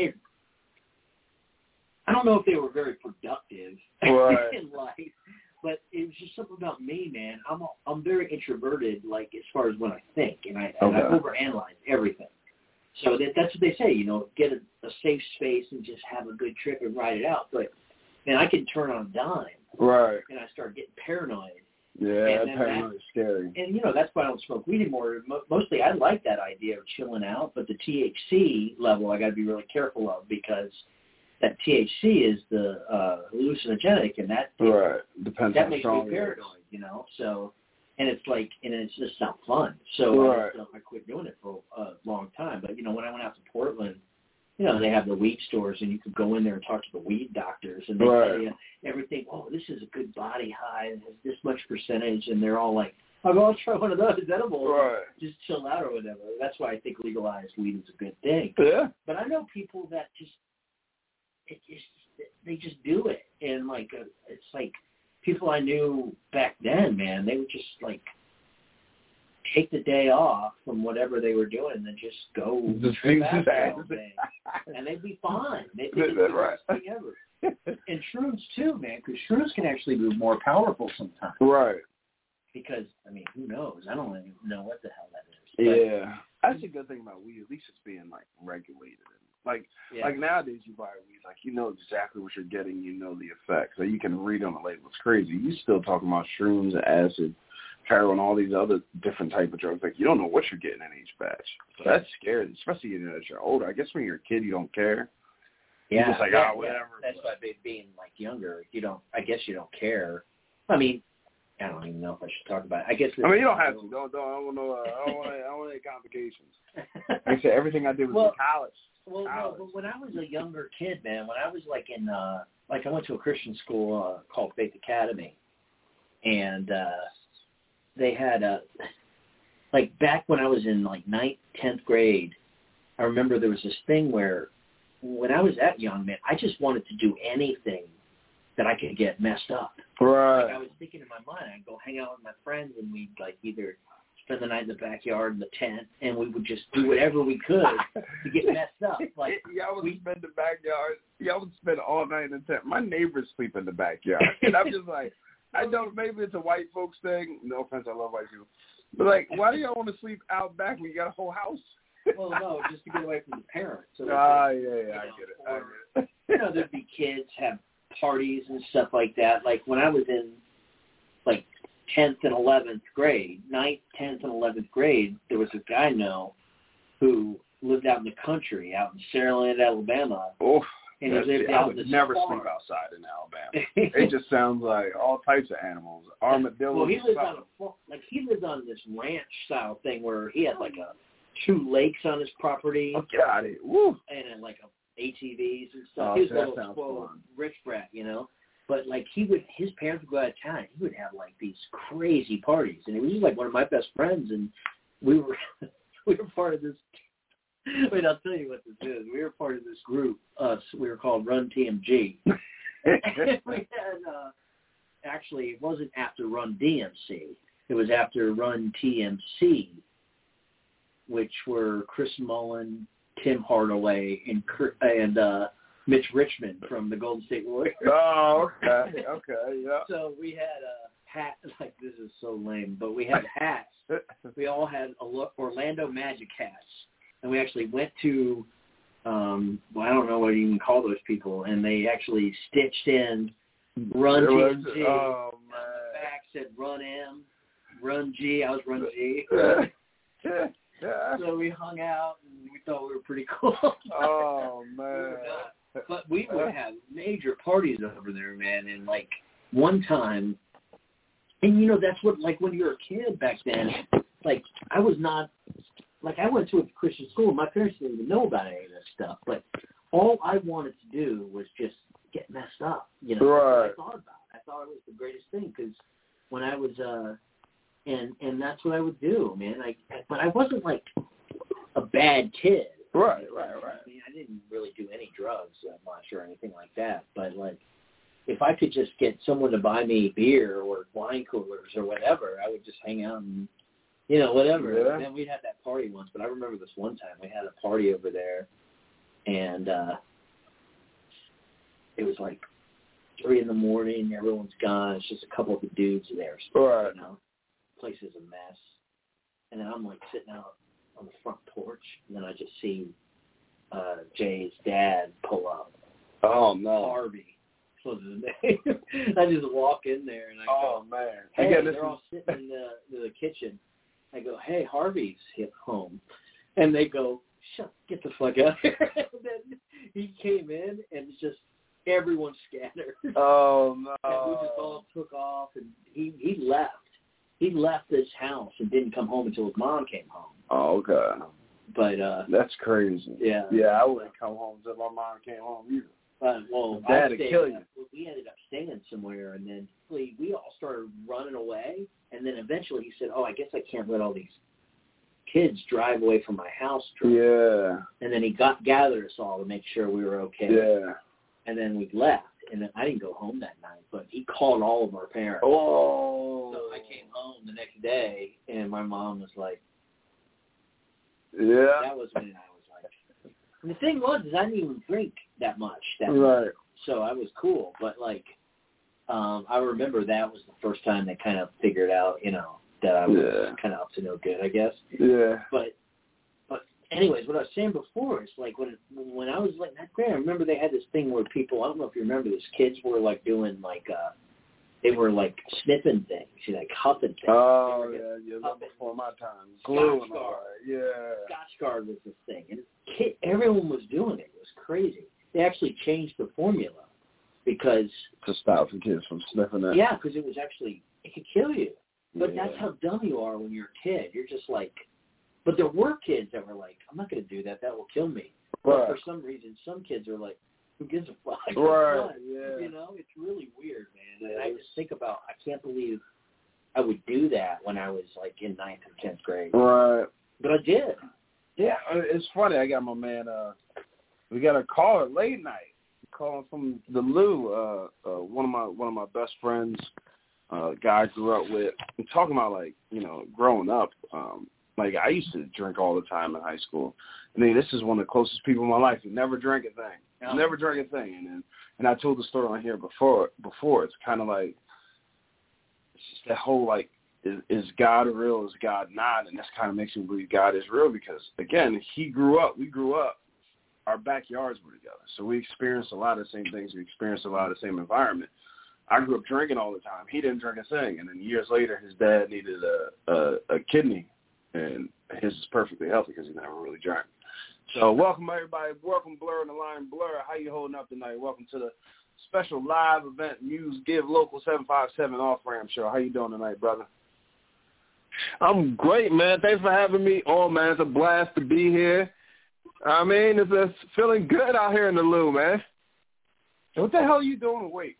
I don't know if they were very productive in life, but it was just something about me, man. I'm very introverted, like, as far as when I think, and I overanalyze everything. So that's what they say, you know, get a safe space and just have a good trip and ride it out. But, man, I can turn on a dime. Right. And I start getting paranoid. Yeah, paranoid is scary. And, you know, that's why I don't smoke weed anymore. Mostly I like that idea of chilling out, but the THC level I got to be really careful of because that THC is the hallucinogenic, and that depends that on makes strong me paranoid. you know. So, and it's like, and it's just not fun. So I quit doing it for a long time. But, you know, when I went out to Portland, you know, they have the weed stores, and you could go in there and talk to the weed doctors, and they tell you everything. Oh, this is a good body high, and has this much percentage, and they're all like, I'll try one of those edibles. Just chill out or whatever. That's why I think legalized weed is a good thing. Yeah. But I know people that they just do it, and like it's like people I knew back then, man. They would just like take the day off from whatever they were doing and then just go trip out all day. And they'd be fine. They'd think it's the best thing ever. And shrooms too, man, because shrooms can actually be more powerful sometimes. Right. Because, I mean, who knows? I don't even know what the hell that is. Yeah. That's a good thing about weed. At least it's being, like, regulated. Like nowadays you buy weed, like, you know exactly what you're getting. You know the effects. So you can read on the label. It's crazy. You still talking about shrooms, acid, heroin, all these other different type of drugs. Like, you don't know what you're getting in each batch. So that's scary, especially you know, as you're older. I guess when you're a kid, you don't care. Yeah. You're just like, whatever. That's why being, like, younger, I guess you don't care. I mean, I don't even know if I should talk about it. I guess. You don't have to. Don't. I don't know. I don't want any complications. Like I said, everything I did was in college. Well, no, but when I was a younger kid, man, when I was like in, like I went to a Christian school called Faith Academy, and they had like back when I was in like 9th, 10th grade, I remember there was this thing where when I was that young, man, I just wanted to do anything that I could get messed up. Right. Like I was thinking in my mind, I'd go hang out with my friends, and we'd like either spend the night in the backyard in the tent, and we would just do whatever we could to get messed up. Like y'all would spend the backyard. Y'all would spend all night in the tent. My neighbors sleep in the backyard, and I'm just like, I don't. Maybe it's a white folks thing. No offense, I love white people, but like, why do y'all want to sleep out back when you got a whole house? Well, no, just to get away from the parents. So I get it. You know, there'd be kids have parties and stuff like that. Like when I was in like 10th and 11th grade, 9th, 10th, and 11th grade, there was a guy I know who lived out in the country, out in Saraland, Alabama. Oh, and he lived out in the never farm. sleep outside in Alabama. It just sounds like all types of animals, armadillos. Well, he lived on this ranch style thing where he had like 2 lakes on his property. Oh, get out of here! Woo. And then like ATVs and stuff. He was a little spoiled rich brat, you know. But like his parents would go out of town. He would have like these crazy parties, and he was just like one of my best friends. And we were part of this. Wait, I'll tell you what this is. We were part of this group. We were called Run TMG. We had actually it wasn't after Run DMC. It was after Run TMC, which were Chris Mullen, Tim Hardaway, and Mitch Richmond from the Golden State Warriors. Oh, okay, yeah. So we had a hat, like this is so lame, but we had hats. We all had Orlando Magic hats, and we actually went to, I don't know what you can call those people, and they actually stitched in Run TMG. Oh, man. On the back said Run M, Run G. I was Run G. So we hung out, and we thought we were pretty cool. Oh, man. But we would have major parties over there, man. And, like, one time, and, you know, that's what, like, when you're a kid back then, like, I was not, like, I went to a Christian school. My parents didn't even know about any of this stuff. But all I wanted to do was just get messed up, you know. Right. That's what I thought about. I thought it was the greatest thing because when I was and that's what I would do, man. But I wasn't like a bad kid. Right. I mean, I didn't really do any drugs much or anything like that. But like, if I could just get someone to buy me beer or wine coolers or whatever, I would just hang out and, you know, whatever. Yeah. And then we'd have that party once. But I remember this one time we had a party over there, and it was like 3 a.m. Everyone's gone. It's just a couple of the dudes there. Right. You know? Place is a mess, and then I'm like sitting out on the front porch, and then I just see Jay's dad pull up. Oh no, Harvey was his name. I just walk in there and I go, man, hey, again, they're all sitting in the kitchen. I go, hey, Harvey's hit home, and they go, get the fuck out of here. And then he came in, and it's just everyone scattered. Oh no! And we just all took off, and he left. He left this house and didn't come home until his mom came home. Oh, okay. But that's crazy. Yeah. Yeah, I wouldn't come home until my mom came home either. Well, Dad would kill you. We ended up staying somewhere, and then we all started running away. And then eventually he said, "Oh, I guess I can't let all these kids drive away from my house." Yeah. And then he gathered us all to make sure we were okay. Yeah. And then we left, and then I didn't go home that night, but he called all of our parents. Oh. So I came home the next day, and my mom was like, yeah. That was when I was like, and the thing was, is I didn't even drink that much that right. night, so I was cool. But like, I remember that was the first time they kind of figured out, that I was kind of up to no good, I guess. Yeah. But anyways, what I was saying before is like when I was like that grade, I remember they had this thing where people, I don't know if you remember this, kids were like doing like they were like sniffing things, like huffing things. Oh yeah, before my time. Glue and all that. Yeah. Scotch Guard was this thing, and everyone was doing it. It was crazy. They actually changed the formula because to stop the kids from sniffing it. Yeah, because it could kill you. But that's how dumb you are when you're a kid. You're just like. But there were kids that were like, I'm not going to do that. That will kill me. But for some reason, some kids are like, who gives a fuck? Right, yeah. It's really weird, man. And I just think about, I can't believe I would do that when I was like in 9th or 10th grade. Right. But I did. Yeah, it's funny. I got my man, we got a caller late night calling from the Lou, one of my best friends, guy I grew up with. I'm talking about like, growing up, like, I used to drink all the time in high school. I mean, this is one of the closest people in my life who never drank a thing. Oh. Never drank a thing. And I told the story on here before. It's kind of like, it's just that whole, like, is God real? Is God not? And this kind of makes me believe God is real because, again, we grew up, our backyards were together. So we experienced a lot of the same things. We experienced a lot of the same environment. I grew up drinking all the time. He didn't drink a thing. And then years later, his dad needed a kidney. And his is perfectly healthy because he never really drank. So welcome, everybody. Welcome, Blur and the Line. Blur, how you holding up tonight? Welcome to the special live event, Muse Give Local 757 Off-Ramp Show. How you doing tonight, brother? I'm great, man. Thanks for having me on, man. It's a blast to be here. I mean, it's feeling good out here in the Lou, man. What the hell are you doing awake?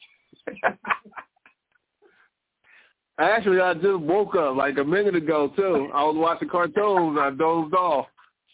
Actually, I just woke up like a minute ago, too. I was watching cartoons. I dozed off.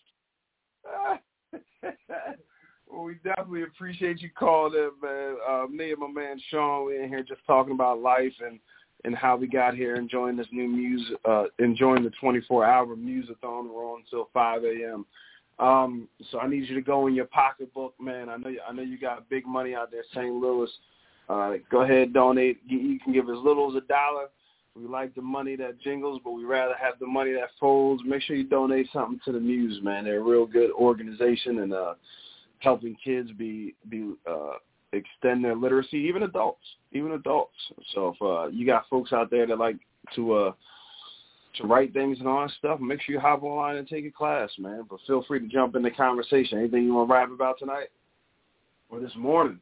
Well, we definitely appreciate you calling in, man. Me and my man Sean, we're in here just talking about life and how we got here, enjoying this new music, enjoying the 24-hour Musathon. We're on until 5 a.m. So I need you to go in your pocketbook, man. I know you got big money out there, St. Louis. Go ahead, donate. You can give as little as $1. We like the money that jingles, but we rather have the money that folds. Make sure you donate something to the Muse, man. They're a real good organization and helping kids extend their literacy, even adults. So if you got folks out there that like to write things and all that stuff, make sure you hop online and take a class, man. But feel free to jump in the conversation. Anything you want to rap about tonight or this morning?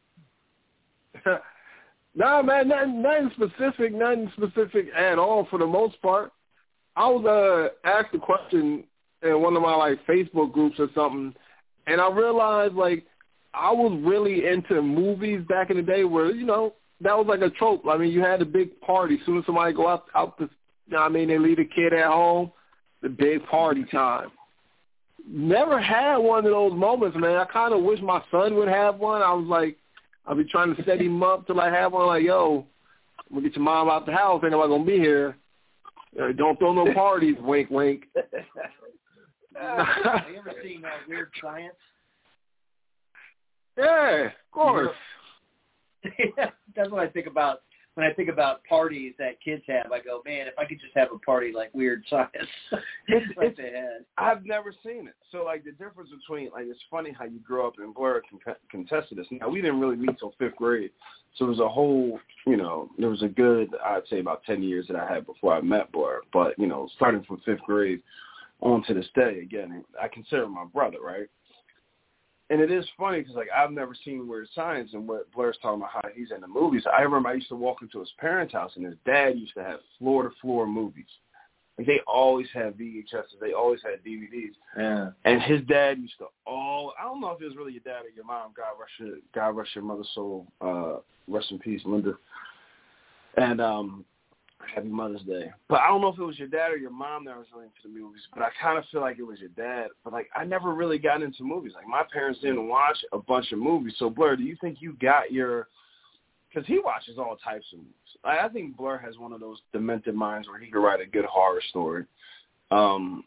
No, man, nothing specific at all for the most part. I was asked a question in one of my, like, Facebook groups or something, and I realized, like, I was really into movies back in the day where, that was like a trope. I mean, you had a big party. As soon as somebody go out they leave the kid at home, the big party time. Never had one of those moments, man. I kind of wish my son would have one. I was like, I'll be trying to set him up till I have one. Like, yo, I'm going to get your mom out the house. Ain't nobody going to be here. Don't throw no parties. Wink, wink. Have you ever seen Weird Science? Yeah, of course. Yeah, that's what I think about. When I think about parties that kids have, I go, man, if I could just have a party like Weird Science. It's ahead. I've never seen it. So, like, the difference between, like, it's funny how you grow up in Blur contested this. Now, we didn't really meet till 5th grade. So it was a whole, there was a good, I'd say about 10 years that I had before I met Blur. But, starting from 5th grade on to this day, again, I consider him my brother, right? And it is funny because, like, I've never seen Weird Science, and what Blair's talking about how he's in the movies. I remember I used to walk into his parents' house, and his dad used to have floor-to-floor movies. Like, they always had VHSs. They always had DVDs. Yeah. And his dad used to I don't know if it was really your dad or your mom. God rest your mother's soul. Rest in peace, Linda. And happy Mother's Day. But I don't know if it was your dad or your mom that was really into the movies, but I kind of feel like it was your dad. But, like, I never really got into movies. Like, my parents didn't watch a bunch of movies. So, Blair, do you think you got your – because he watches all types of movies. I think Blair has one of those demented minds where he could write a good horror story. I'm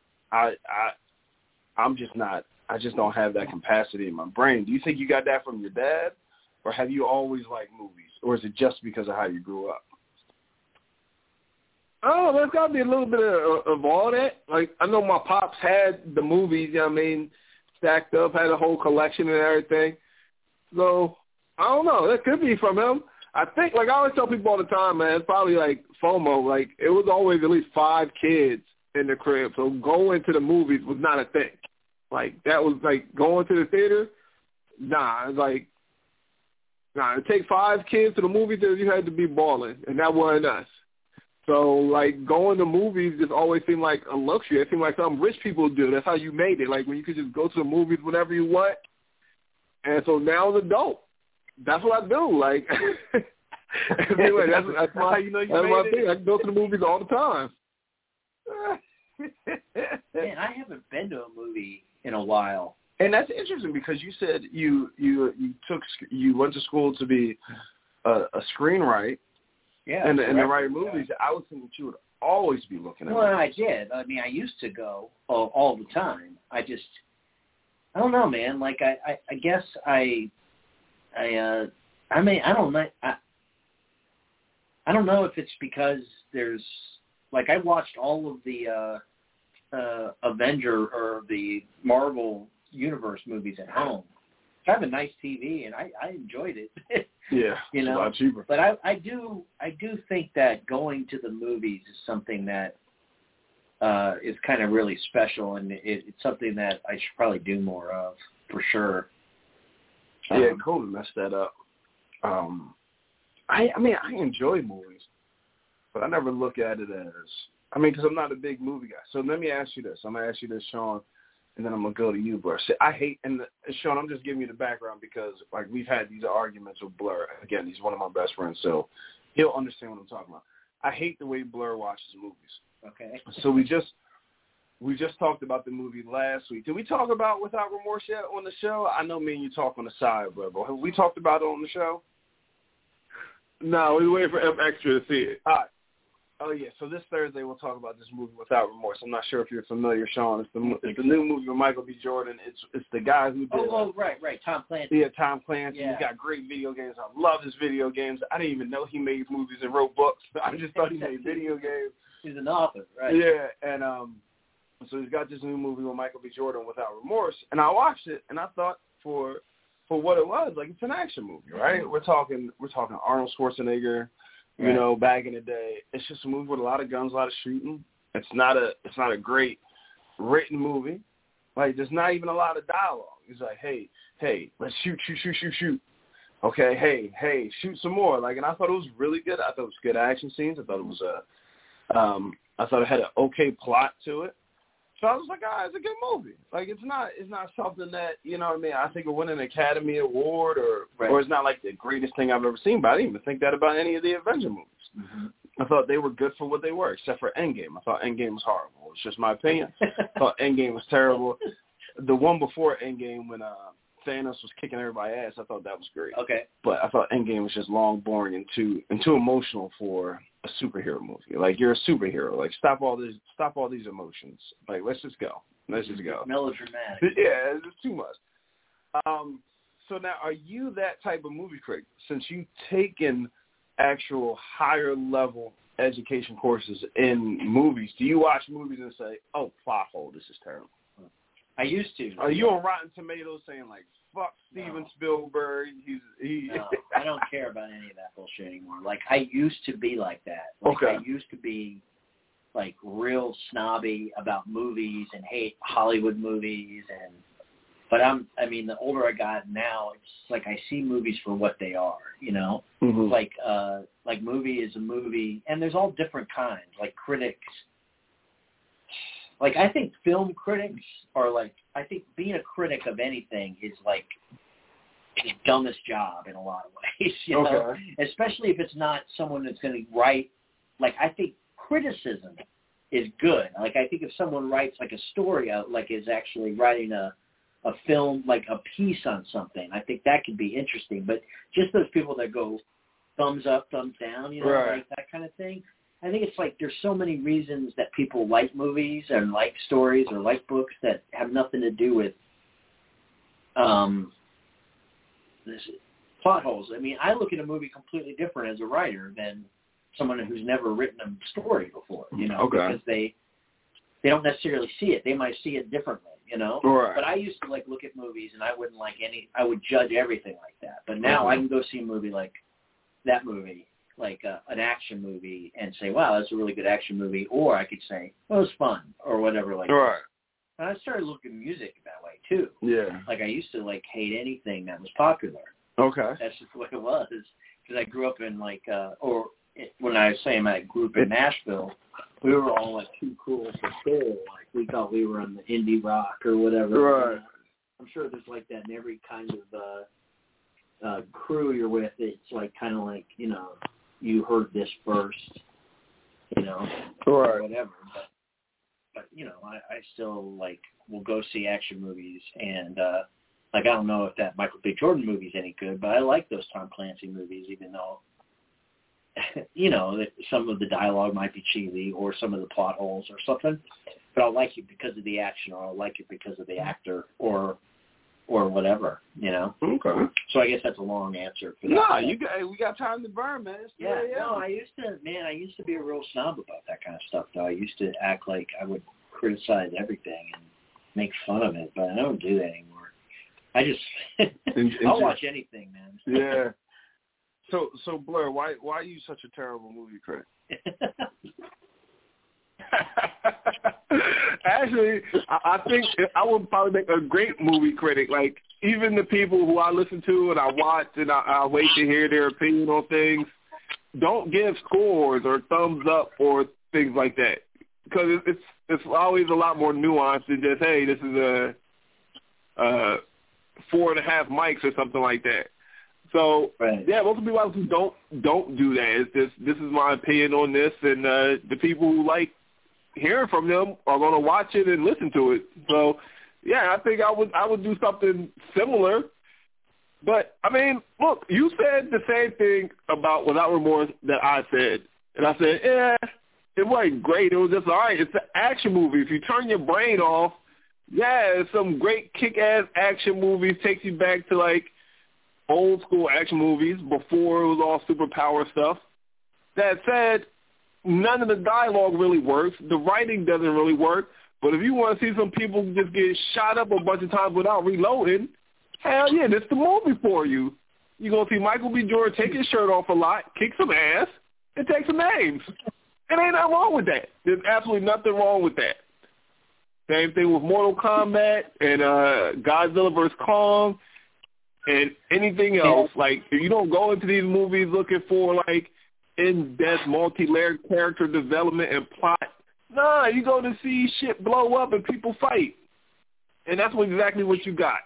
just not – I just don't have that capacity in my brain. Do you think you got that from your dad, or have you always liked movies, or is it just because of how you grew up? Oh, there's got to be a little bit of all that. Like, I know my pops had the movies, you know what I mean, stacked up, had a whole collection and everything. So, I don't know. That could be from him. I think, like I always tell people all the time, man, it's probably like FOMO. Like, it was always at least 5 kids in the crib. So going to the movies was not a thing. Like, that was like going to the theater. Nah, it's like, it take 5 kids to the movie theater, you had to be balling, and that wasn't us. So, like, going to movies just always seemed like a luxury. It seemed like something rich people do. That's how you made it. Like, when you could just go to the movies whenever you want. And so now as an adult, that's what I do. Like, anyway, that's how you know you that's made my it. thing. I can go to the movies all the time. Man, I haven't been to a movie in a while. And that's interesting because you said you went to school to be a screenwriter. Yeah, and to write movies. I would think that you would always be looking at Well, movies. I did. I mean, I used to go all the time. I don't know, man. Like, I guess I mean, I don't know. I don't know if it's because there's, like, I watched all of the Avenger or the Marvel Universe movies at home. I have a nice TV, and I enjoyed it. Yeah, you know, it's a lot cheaper. But I do think that going to the movies is something that is kind of really special, and it's something that I should probably do more of for sure. Yeah, COVID messed that up. I mean, I enjoy movies, but I never look at it as, I mean, because I'm not a big movie guy. So let me ask you this. I'm going to ask you this, Sean, and then I'm going to go to you, Blur. I hate, and Sean, I'm just giving you the background because, like, we've had these arguments with Blur. Again, he's one of my best friends, so he'll understand what I'm talking about. I hate the way Blur watches movies. Okay. So we just talked about the movie last week. Did we talk about Without Remorse yet on the show? I know me and you talk on the side, bro. Have we talked about it on the show? No, we waiting for F Extra to see it. All right. Oh, yeah. So this Thursday we'll talk about this movie Without Remorse. I'm not sure if you're familiar, Sean. It's the new movie with Michael B. Jordan. It's the guy who did. Oh, right. Tom Clancy. Yeah, Tom Clancy. Yeah. He's got great video games. I love his video games. I didn't even know he made movies and wrote books. I just thought he made video games. He's an author, right? Yeah, and so he's got this new movie with Michael B. Jordan, Without Remorse, and I watched it, and I thought for what it was, like, it's an action movie, right? We're talking Arnold Schwarzenegger, you know, back in the day. It's just a movie with a lot of guns, a lot of shooting. It's not a great written movie. Like, there's not even a lot of dialogue. It's like, hey, let's shoot. Okay, hey, shoot some more. Like, and I thought it was really good. I thought it was good action scenes. I thought it was I thought it had an okay plot to it. So I was like, it's a good movie. Like, it's not something that, you know what I mean, I think it won an Academy Award or it's not like the greatest thing I've ever seen, but I didn't even think that about any of the Avenger movies. Mm-hmm. I thought they were good for what they were, except for Endgame. I thought Endgame was horrible. It's just my opinion. I thought Endgame was terrible. The one before Endgame when Thanos was kicking everybody's ass, I thought that was great. Okay. But I thought Endgame was just long, boring, and too emotional for a superhero movie. Like, you're a superhero. Like, stop all these emotions. Like, let's just go. Melodramatic. Yeah, it's just too much. So now, are you that type of movie critic? Since you've taken actual higher level education courses in movies, do you watch movies and say, "Oh, plot hole, this is terrible"? I used to. Are you on Rotten Tomatoes saying, like, fuck Steven Spielberg? No, I don't care about any of that bullshit anymore. Like, I used to be like that. Like, okay. I used to be, like, real snobby about movies and hate Hollywood movies. But the older I got now, it's like I see movies for what they are, you know? Mm-hmm. Like movie is a movie, and there's all different kinds, like critics. Like, I think film critics are like, I think being a critic of anything is like the dumbest job in a lot of ways, you know? Okay. Especially if it's not someone that's going to write, like, I think criticism is good. Like, I think if someone writes like a story out, like is actually writing a film, like a piece on something, I think that could be interesting. But just those people that go thumbs up, thumbs down, you know, right. like that kind of thing. I think it's like there's so many reasons that people like movies and like stories or like books that have nothing to do with this plot holes. I mean, I look at a movie completely different as a writer than someone who's never written a story before, you know, because they don't necessarily see it. They might see it differently, you know. Right. But I used to like look at movies and I wouldn't like I would judge everything like that. But now I can go see a movie like that movie, like an action movie, and say, wow, that's a really good action movie. Or I could say, well, it was fun, or whatever like right. that. And I started looking at music that way, too. Yeah. Like, I used to, like, hate anything that was popular. Okay. That's just what it was. Because I grew up in, like, when I was saying I grew up in Nashville, we were all, like, too cool for school. Like, we thought we were on the indie rock or whatever. Right. I'm sure there's like that in every kind of crew you're with. It's, like, kind of like, you know, you heard this first, you know, or whatever. But you know, I still, like, will go see action movies. And, like, I don't know if that Michael B. Jordan movie's any good, but I like those Tom Clancy movies, even though, you know, that some of the dialogue might be cheesy or some of the plot holes or something. But I'll like it because of the action, or I'll like it because of the actor, or whatever, you know? Okay. So I guess that's a long answer for that. No, we got time to burn, man. Yeah, no, I used to be a real snob about that kind of stuff, though. I used to act like I would criticize everything and make fun of it, but I don't do that anymore. I just, I'll watch anything, man. Yeah. So Blur, why are you such a terrible movie critic? Actually, I think I would probably make a great movie critic. Like, even the people who I listen to and I watch and I wait to hear their opinion on things, don't give scores or thumbs up or things like that. Because it's always a lot more nuanced than just, hey, this is a 4.5 mics or something like that. So, yeah, most of the people who don't do that. It's just, this is my opinion on this, and the people who like hearing from them are going to watch it and listen to it. So, yeah, I think I would do something similar. But, I mean, look, you said the same thing about Without Remorse that I said. And I said, yeah, it wasn't great. It was just all right. It's an action movie. If you turn your brain off, yeah, it's some great kick-ass action movies. Takes you back to, like, old school action movies before it was all superpower stuff. That said, none of the dialogue really works. The writing doesn't really work. But if you want to see some people just get shot up a bunch of times without reloading, hell yeah, this is the movie for you. You're going to see Michael B. Jordan take his shirt off a lot, kick some ass, and take some names. It ain't nothing wrong with that. There's absolutely nothing wrong with that. Same thing with Mortal Kombat and Godzilla vs. Kong and anything else. Like, if you don't go into these movies looking for, like, in-depth, multi-layered character development and plot, nah, you go to see shit blow up and people fight. And that's exactly what you got.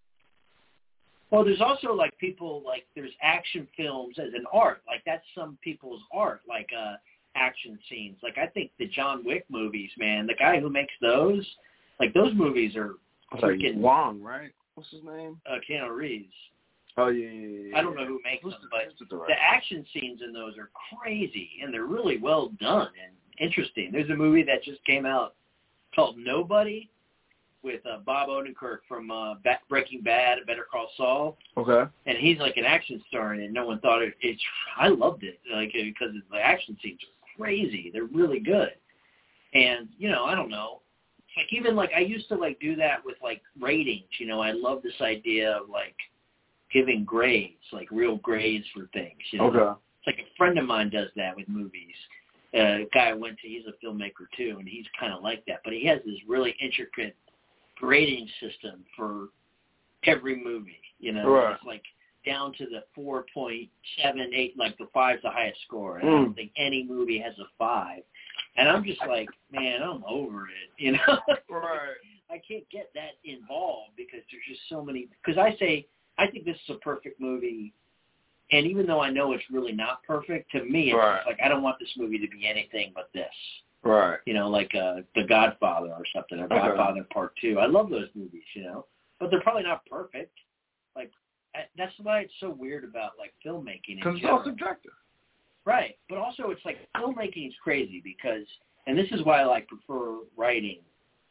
Well, there's also, like, people, like, there's action films as an art. Like, that's some people's art, like action scenes. Like, I think the John Wick movies, man, the guy who makes those, like, those movies are freaking... Wong, right? What's his name? Keanu Reeves. Oh, yeah. I don't know who makes them, but the action scenes in those are crazy, and they're really well done and interesting. There's a movie that just came out called Nobody with Bob Odenkirk from Breaking Bad and Better Call Saul. Okay. And he's like an action star in it. No one thought it. I loved it, like, because the action scenes are crazy. They're really good. And, you know, I don't know. Like, even, like, I used to, like, do that with, like, ratings. You know, I love this idea of, like, giving grades, like real grades for things. You know? Okay. It's like a friend of mine does that with movies. A guy I went to, he's a filmmaker too, and he's kind of like that. But he has this really intricate grading system for every movie. You know, Right. it's like down to the 4.78, like the 5's the highest score. And I don't think any movie has a 5. And I'm just like, man, I'm over it. You know, Right. I can't get that involved because there's just so many. Because I think this is a perfect movie. And even though I know it's really not perfect, to me, it's Right. just like I don't want this movie to be anything but this. Right. You know, like The Godfather or something, or Godfather Part 2. I love those movies, you know, but they're probably not perfect. Like, that's why it's so weird about, like, filmmaking in Because it's general. all subjective. Right. But also it's like filmmaking is crazy because, and this is why I like prefer writing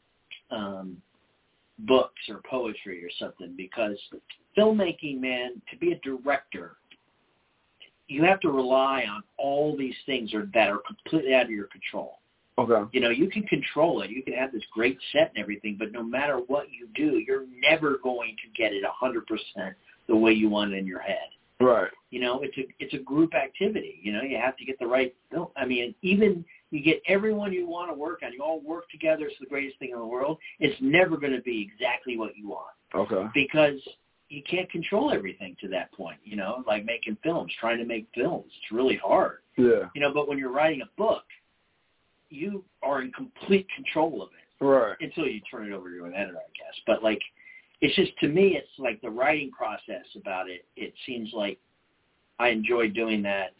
books or poetry or something, because filmmaking, man, to be a director, you have to rely on all these things that are completely out of your control. Okay. You know, you can control it. You can have this great set and everything, but no matter what you do, you're never going to get it 100% the way you want it in your head. Right. You know, it's a group activity. You know, you have to get the right film. I mean, even you get everyone you want to work on, you all work together, it's the greatest thing in the world. It's never going to be exactly what you want. Okay. Because you can't control everything to that point, you know, like making films, trying to make films. It's really hard. Yeah. You know, but when you're writing a book, you are in complete control of it. Right. Until you turn it over to an editor, I guess. But, like, it's just, to me, it's like the writing process about it. It seems like I enjoy doing that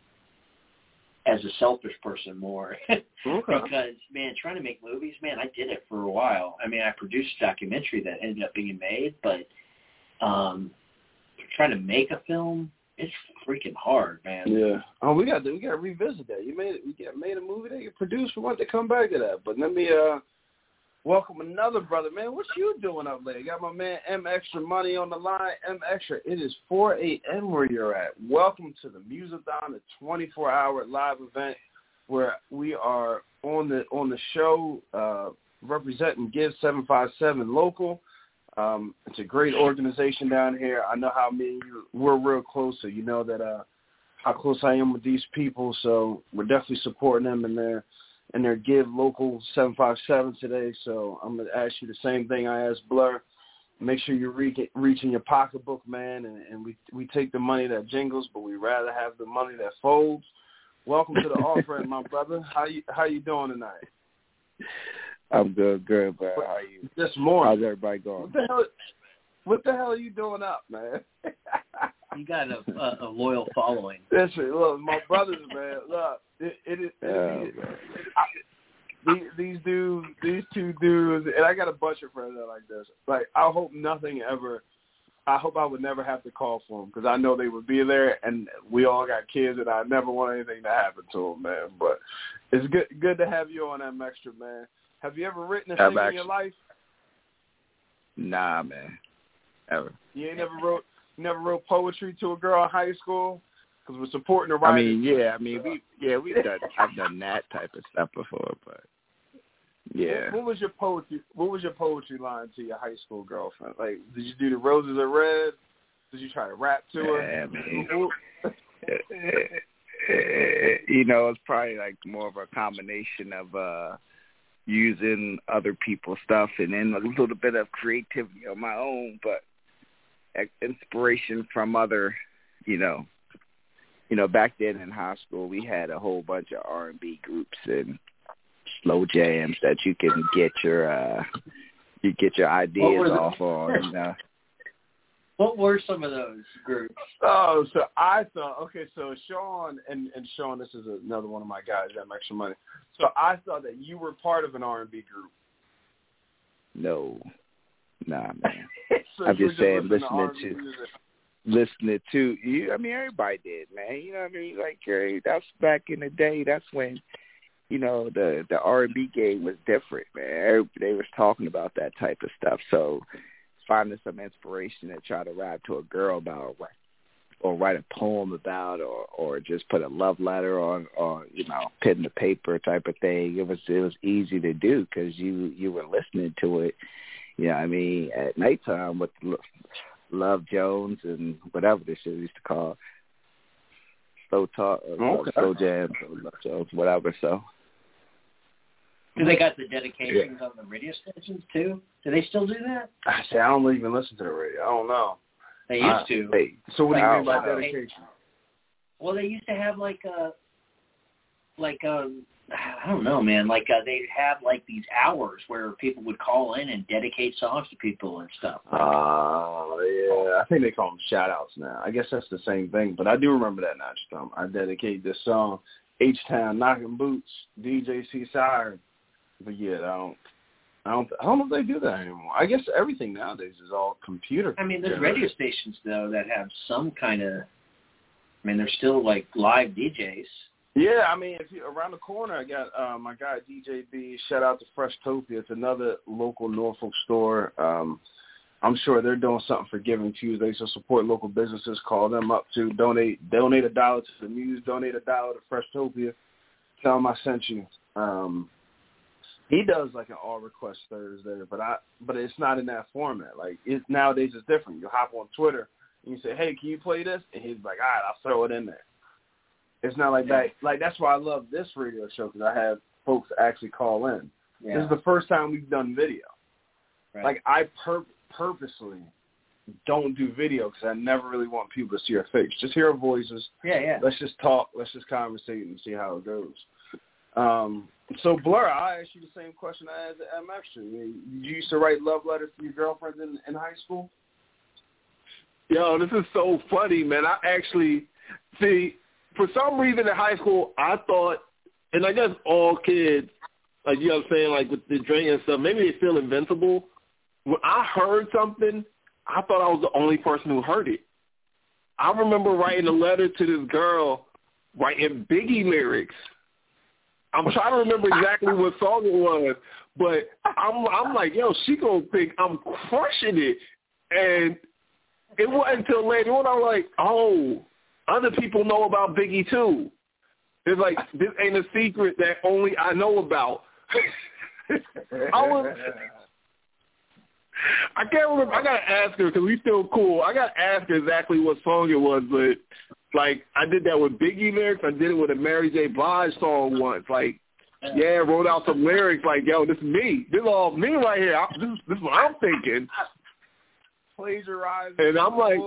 as a selfish person more. Okay. Because, man, trying to make movies, man, I did it for a while. I mean, I produced a documentary that ended up being made, but trying to make a film, it's freaking hard, man. Yeah. Oh, we got to revisit that. You made a movie that you produced. We want to come back to that. But let me welcome another brother, man. What you doing up late? Got my man M Extra Money on the line. M Extra, it is 4 a.m. where you're at. Welcome to the Musathon, a 24-hour live event where we are on the show representing Give 757 Local. It's a great organization down here. I know how we're real close, so you know that how close I am with these people. So we're definitely supporting them in their Give Local 757 today. So I'm gonna ask you the same thing I asked Blur. Make sure you reach in your pocketbook, man, and we take the money that jingles, but we rather have the money that folds. Welcome to the offering, my brother. How you doing tonight? I'm good, bro. How are you? This morning. How's everybody going? What the hell are you doing up, man? You got a loyal following. That's it. Look, my brothers, man. Look, these two dudes, and I got a bunch of friends that are like this. Like, I hope I would never have to call for them because I know they would be there, and we all got kids, and I never want anything to happen to them, man. But it's good to have you on that Extra, man. Have you ever written a thing in your life? Nah, man. Ever. You never wrote poetry to a girl in high school? Because we're supporting the writers. I've done that type of stuff before, but yeah. What was your poetry line to your high school girlfriend? Like, did you do the roses are red? Did you try to rap to her? Yeah, man. It's probably like more of a combination of using other people's stuff and then a little bit of creativity of my own, but inspiration from other, back then in high school we had a whole bunch of R&B groups and slow jams that you can get your ideas off on. What were some of those groups? Oh, so I thought, okay, so Sean, and Sean, this is another one of my guys that make Extra Money. So I thought that you were part of an R&B group. No. Nah, man. So I'm just saying, listening to you. I mean, everybody did, man. You know what I mean? Like, that's back in the day. That's when, the R&B game was different, man. They was talking about that type of stuff. So finding some inspiration to try to rap to a girl about, or write a poem about, or just put a love letter on, or pen to paper type of thing. It was easy to do because you were listening to it. I mean, at nighttime with Love Jones and whatever this shit used to call slow talk, slow jam, Love Jones, whatever. So Do they got the dedications on the radio stations too? Do they still do that? I don't even listen to the radio. I don't know. They used to. So what do you mean by dedication? Well, they used to have I don't know, man. They'd have these hours where people would call in and dedicate songs to people and stuff. Yeah. I think they call them shout-outs now. I guess that's the same thing. But I do remember that now. I dedicate this song, H-Town, Knocking Boots, DJ C-Siren. But yeah, I don't know if they do that anymore. I guess everything nowadays is all computer. I mean, there's radio stations though that have some kind of. I mean, they're still live DJs. Yeah, I mean, if you around the corner, I got my guy DJ B. Shout out to Freshtopia. It's another local Norfolk store. I'm sure they're doing something for Giving Tuesday, so support local businesses. Call them up to donate $1 to the Muse, donate $1 to Freshtopia. Tell them I sent you. He does an all request Thursday, but it's not in that format. Nowadays it's different. You hop on Twitter and you say, "Hey, can you play this?" And he's like, "All right, I'll throw it in there." It's not like that. That's why I love this radio show, because I have folks actually call in. Yeah. This is the first time we've done video. Right. I purposely don't do video because I never really want people to see our face. Just hear our voices. Yeah. Let's just talk. Let's just conversate and see how it goes. So, Blur, I asked you the same question I asked at M-Extra. You used to write love letters to your girlfriends in high school? Yo, this is so funny, man. I actually, for some reason in high school, I thought, and I guess all kids, you know what I'm saying, with the drinking and stuff, maybe they feel invincible. When I heard something, I thought I was the only person who heard it. I remember writing a letter to this girl, writing Biggie lyrics. I'm trying to remember exactly what song it was, but I'm like, yo, she gonna think I'm crushing it. And it wasn't until later on I was like, oh, other people know about Biggie too. It's this ain't a secret that only I know about. I can't remember. I gotta ask her because we still cool. I gotta ask her exactly what song it was, but I did that with Biggie lyrics. I did it with a Mary J. Blige song once. Wrote out some lyrics yo, this is me. This is all me right here. This is what I'm thinking. Plagiarizing. And I'm like,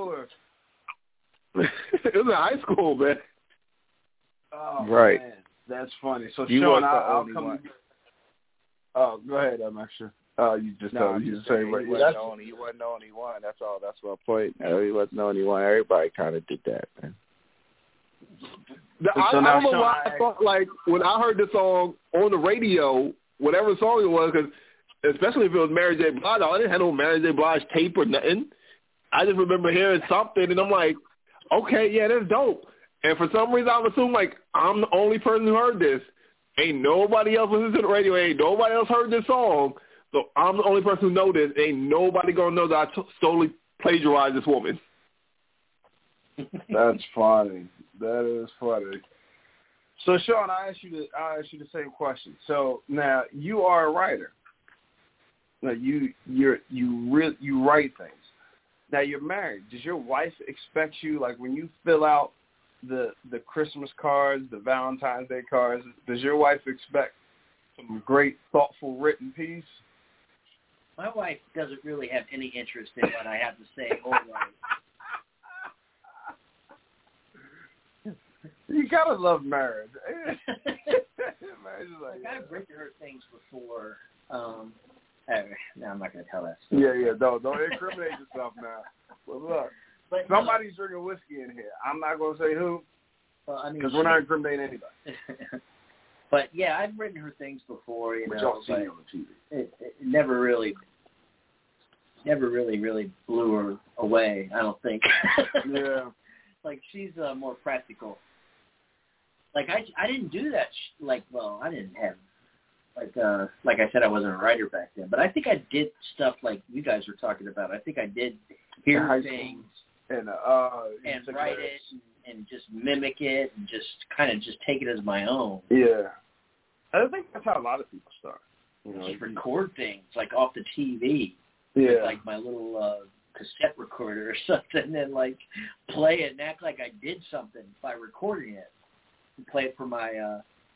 it was in high school, man. Oh, right. Man. That's funny. So, you Sean, I'll come. one. Oh, go ahead, I'm extra. You just no, you just say he wasn't the only one. That's all. That's what I played. No, he wasn't the only one. Everybody kind of did that, man. I don't know why I thought when I heard the song on the radio, whatever song it was, because especially if it was Mary J. Blige, I didn't have no Mary J. Blige tape or nothing. I just remember hearing something, and I'm like, okay, yeah, that's dope. And for some reason, I'm assuming I'm the only person who heard this. Ain't nobody else listening to the radio. Ain't nobody else heard this song. So I'm the only person who know this. Ain't nobody gonna know that I solely plagiarized this woman. That's funny. That is funny. So, Sean, I asked you the same question. So now you are a writer. Now you write things. Now you're married. Does your wife expect you, when you fill out the Christmas cards, the Valentine's Day cards, does your wife expect some great, thoughtful written piece? My wife doesn't really have any interest in what I have to say or write. You gotta love marriage. I've written her things before. No, I'm not gonna tell that story. Yeah. Don't incriminate yourself now. But look, somebody's drinking whiskey in here. I'm not gonna say who. Because we're not incriminating anybody. But yeah, I've written her things before. But y'all see it on the TV. It never really blew her away. I don't think. Yeah. She's more practical. I didn't do that. I didn't have. Like I said, I wasn't a writer back then. But I think I did stuff like you guys were talking about. I think I did hear things and write it and just mimic it and just kind of just take it as my own. Yeah. I think that's how a lot of people start. Just record things off the TV. Yeah. With, my little cassette recorder or something, and play it and act like I did something by recording it. And play it for my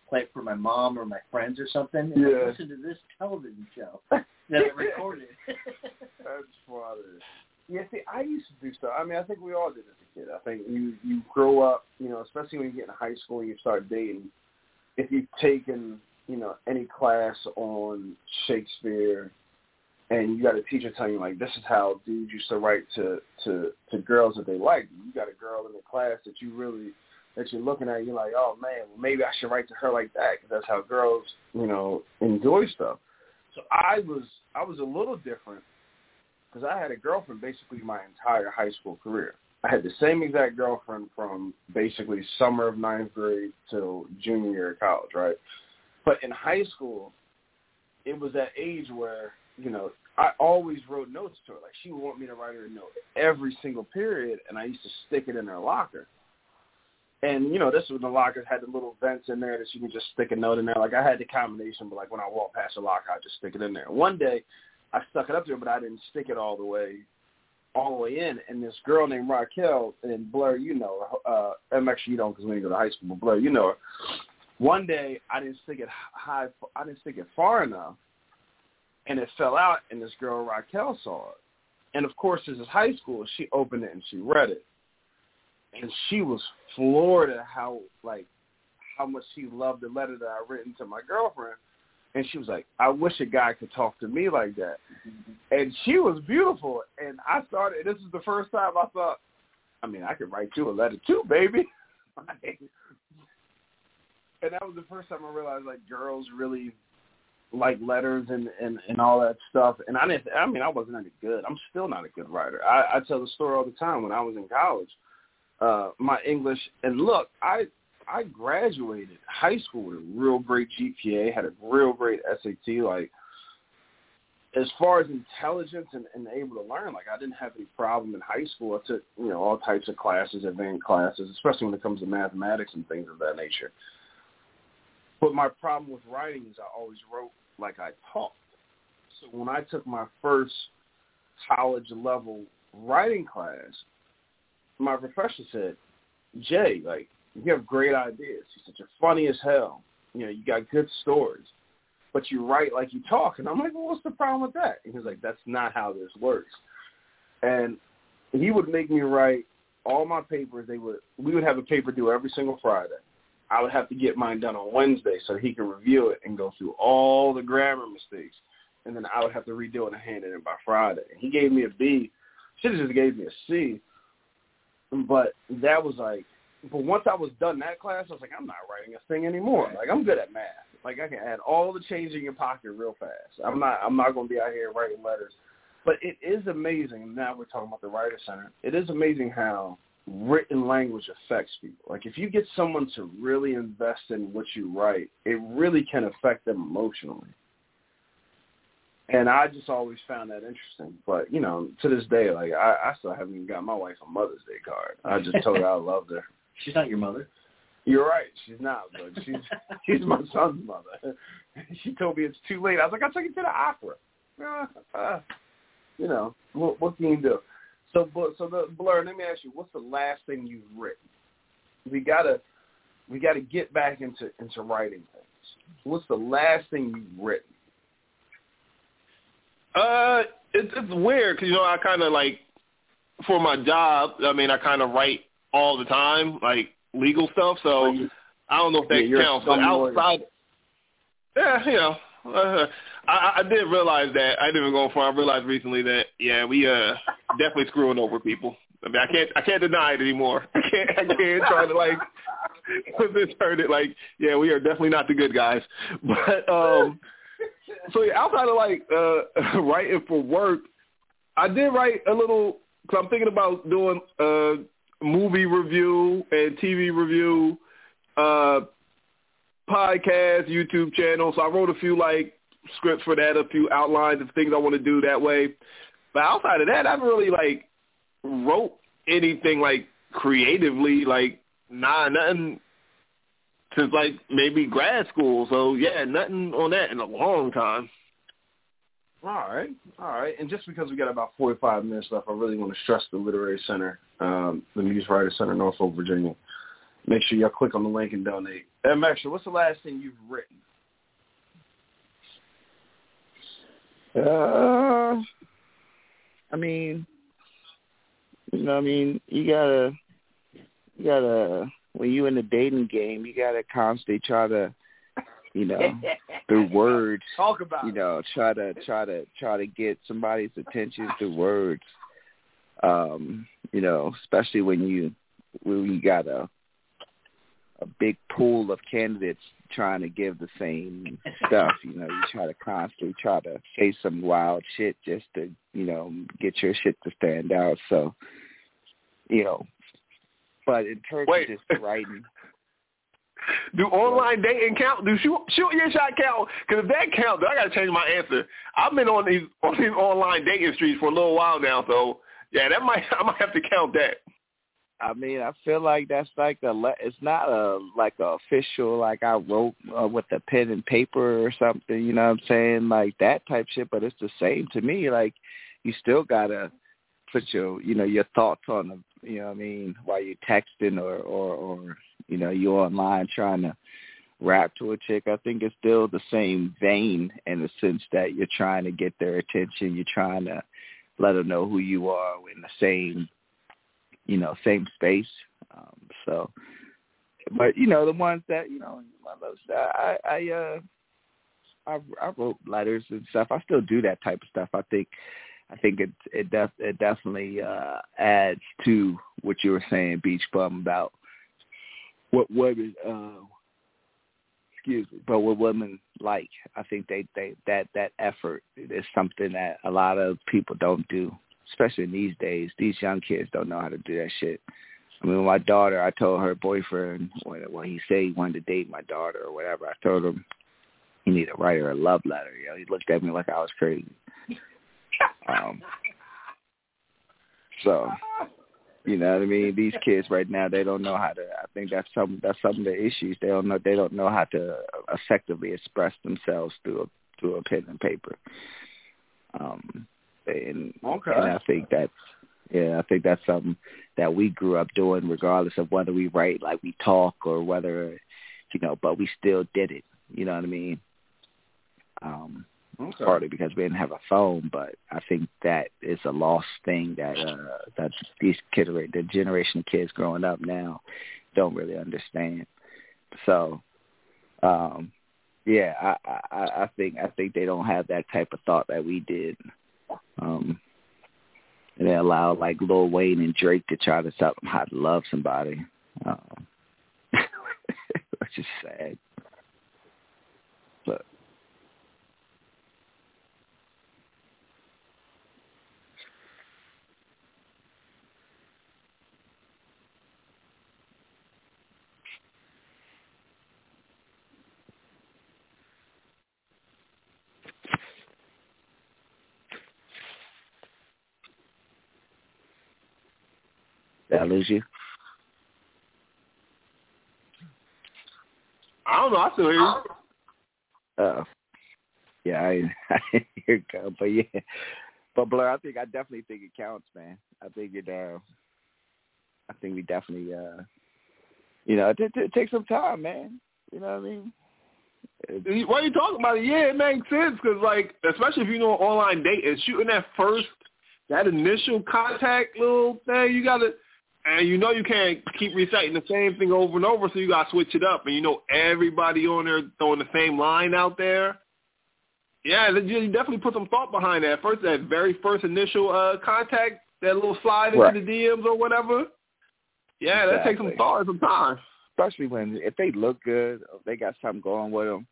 play it for my mom or my friends or something. And I listen to this television show that I recorded. That's funny. Yeah, see, I used to do stuff. I mean, I think we all did as a kid. I think you grow up, especially when you get in high school and you start dating. If you've taken, any class on Shakespeare, and you got a teacher telling you, like, this is how dudes used to write to girls that they like. You got a girl in the class that you're looking at, and you're like, oh, man, well, maybe I should write to her like that, because that's how girls, enjoy stuff. So I was a little different, because I had a girlfriend basically my entire high school career. I had the same exact girlfriend from basically summer of 9th grade till junior year of college, right? But in high school, it was that age where, I always wrote notes to her. Like, she would want me to write her a note every single period, and I used to stick it in her locker. And, this was the lockers had the little vents in there that you could just stick a note in there. Like, I had the combination, but, like, when I walked past the locker, I'd just stick it in there. One day, I stuck it up there, but I didn't stick it all the way in. And this girl named Raquel, and Blair, you know her. Actually, you don't, because we didn't go to high school, but Blair, you know her. One day, I didn't stick it far enough, and it fell out, and this girl, Raquel, saw it. And, of course, this is high school. She opened it, and she read it. And she was floored at how much she loved the letter that I written to my girlfriend. And she was like, I wish a guy could talk to me like that. And she was beautiful. And I started, this is the first time I thought, I mean, I could write you a letter too, baby. And that was the first time I realized, like, girls really like letters and all that stuff. And I wasn't any good. I'm still not a good writer. I tell the story all the time. When I was in college, my English, and look, I graduated high school with a real great GPA, had a real great SAT. Like, as far as intelligence and able to learn, like, I didn't have any problem in high school. I took, all types of classes, advanced classes, especially when it comes to mathematics and things of that nature. But my problem with writing is I always wrote like I talked. So when I took my first college-level writing class, my professor said, Jay, like, you have great ideas. He said, you're funny as hell. You got good stories. But you write like you talk. And I'm like, well, what's the problem with that? And he was like, that's not how this works. And he would make me write all my papers. We would have a paper due every single Friday. I would have to get mine done on Wednesday so he could review it and go through all the grammar mistakes. And then I would have to redo it and hand it in by Friday. He gave me a B. Should have just gave me a C. But that was like, but once I was done that class, I was like, I'm not writing a thing anymore. Like, I'm good at math. Like, I can add all the change in your pocket real fast. I'm not going to be out here writing letters. But it is amazing. Now we're talking about the Writer Center. It is amazing how written language affects people. Like, if you get someone to really invest in what you write, it really can affect them emotionally. And I just always found that interesting. But, to this day, like, I still haven't even got my wife a Mother's Day card. I just told her I loved her. She's not your mother. You're right. She's not, but she's my son's mother. She told me it's too late. I was like, I'll take you to the opera. What can you do? So Blur, let me ask you, what's the last thing you've written? We gotta get back into writing things. What's the last thing you've written? It's weird because I kind of like, for my job, I kind of write all the time, like legal stuff. So I don't know if that counts. But outside, I did realize that. I didn't even go for. I realized recently that we definitely screwing over people. I can't deny it anymore. I can't try to like turn it like we are definitely not the good guys. But so outside of like writing for work, I did write a little. Cause I'm thinking about doing movie review and TV review, podcast, YouTube channel. So I wrote a few like scripts for that, a few outlines of things I want to do that way. But outside of that, I haven't really like wrote anything like creatively, like nothing since like maybe grad school. So nothing on that in a long time. All right. And just because we got about 45 minutes left, I really want to stress the Literary Center, the Muse Writer Center, Norfolk, Virginia. Make sure y'all click on the link and donate. Extra, what's the last thing you've written? I mean, you gotta, when you in the dating game, you gotta constantly try to, through words, talk about try to get somebody's attention through words. Especially when you got a big pool of candidates trying to give the same stuff. You try to constantly try to say some wild shit just to, get your shit to stand out. So, but in terms of just writing. Do online dating count? Do shoot your shot count? Because if that counts, I got to change my answer. I've been on these online dating streets for a little while now, so yeah, I might have to count that. I mean, I feel like that's like it's not a official, like I wrote with a pen and paper or something, you know what I'm saying? Like that type shit, but it's the same to me. Like you still got to put your thoughts on them, you know what I mean, while you're texting or you're online trying to rap to a chick. I think it's still the same vein in the sense that you're trying to get their attention. You're trying to let them know who you are in the same space. But the ones that, I wrote letters and stuff. I still do that type of stuff. I think it definitely adds to what you were saying, Beach Bum, about what women, but what women like. I think that effort is something that a lot of people don't do. Especially in these days, these young kids don't know how to do that shit. I mean, my daughter, I told her boyfriend when he said he wanted to date my daughter or whatever, I told him he needed to write her a love letter. He looked at me like I was crazy. So, you know what I mean? These kids right now, they don't know how to. I think that's some of the issues. They don't know how to effectively express themselves through a pen and paper. And I think that's something that we grew up doing, regardless of whether we write like we talk or whether, but we still did it. You know what I mean? Partly because we didn't have a phone, but I think that is a lost thing that these the generation of kids growing up now don't really understand. So, I think they don't have that type of thought that we did. And they allow like Lil Wayne and Drake to try to tell them how to love somebody, which is sad. But did I lose you? I don't know. I still hear you. Oh. Yeah, I hear you go. But yeah. But Blur, I definitely think it counts, man. I think we definitely it takes some time, man. You know what I mean? Why you talking about it? Yeah, it makes sense because, like, especially if you know online dating, shooting that initial contact little thing, you got to, and you can't keep reciting the same thing over and over, so you got to switch it up. And everybody on there throwing the same line out there. Yeah, you definitely put some thought behind that. That very first initial contact, that little slide into the DMs or whatever. Yeah, that takes some thought and some time. Especially if they look good, or they got something going with them,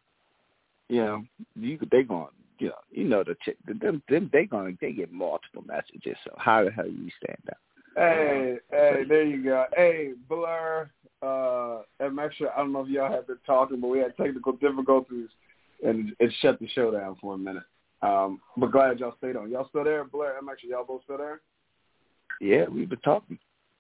they going, the chick, they get multiple messages. So how the hell you stand out? Hey, there you go. Hey, Blur, Extra, I don't know if y'all have been talking, but we had technical difficulties, and it shut the show down for a minute. But glad y'all stayed on. Y'all still there, Blur, Extra, y'all both still there? Yeah, we've been talking.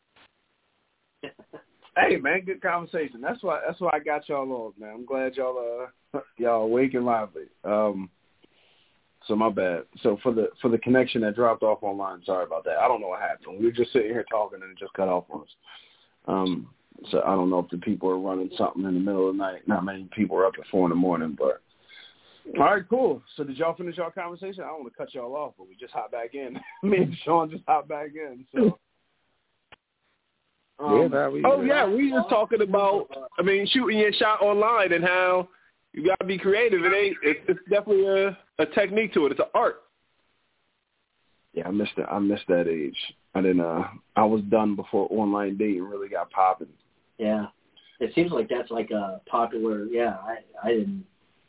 Hey, man, good conversation. That's why I got y'all on, man. I'm glad y'all awake and lively. So my bad. So for the connection that dropped off online, sorry about that. I don't know what happened. We were just sitting here talking and it just cut off on us. So I don't know if the people are running something in the middle of the night. Not many people are up at 4 a.m, but all right, cool. So did y'all finish y'all conversation? I don't want to cut y'all off, but we just hopped back in. Me and Sean just hopped back in. So. We just talking about, shooting your shot online and how you got to be creative. It's definitely a technique to it. It's an art. Yeah, I missed that age. I was done before online dating really got popping. Yeah. It seems like that's like a popular, I didn't,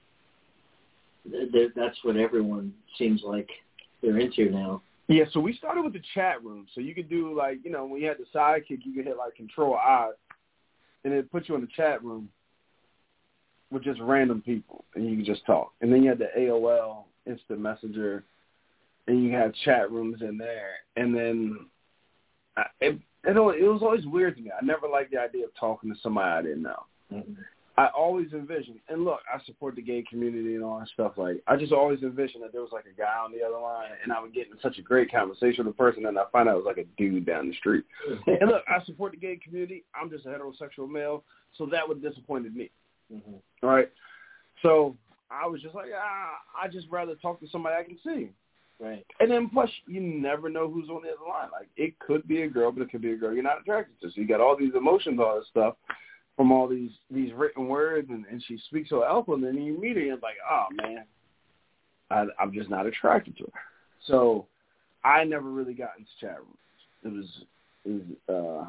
that's what everyone seems like they're into now. Yeah, so we started with the chat room. So you could do, like, when you had the sidekick, you could hit, like, Control-I, and it put you in the chat room with just random people, and you could just talk. And then you had the AOL Instant Messenger, and you had chat rooms in there. And then it was always weird to me. I never liked the idea of talking to somebody I didn't know. Mm-hmm. I always envisioned, and look, I support the gay community and all that stuff. Like, I just always envisioned that there was like a guy on the other line, and I would get in such a great conversation with the person, and I find out it was like a dude down the street. And look, I support the gay community. I'm just a heterosexual male, so that would have disappointed me. Mm-hmm. All right? So I was just like, I'd just rather talk to somebody I can see. Right. And then plus, you never know who's on the other line. Like, it could be a girl, but it could be a girl you're not attracted to. So you got all these emotions, all this stuff, from all these written words, and she speaks so eloquently, and then you meet her, and you're like, oh, man, I'm just not attracted to her. So I never really got into chat rooms. It was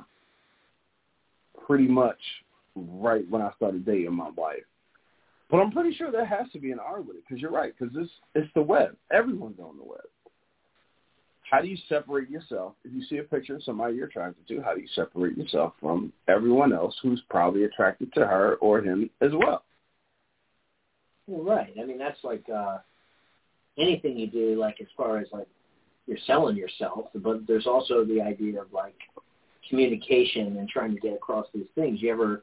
pretty much right when I started dating my wife. But I'm pretty sure there has to be an art with it, because you're right, because it's the web. Everyone's on the web. How do you separate yourself? If you see a picture of somebody you're attracted to, how do you separate yourself from everyone else who's probably attracted to her or him as well? Well, right. I mean, that's like anything you do, like as far as like you're selling yourself, but there's also the idea of like communication and trying to get across these things. You ever,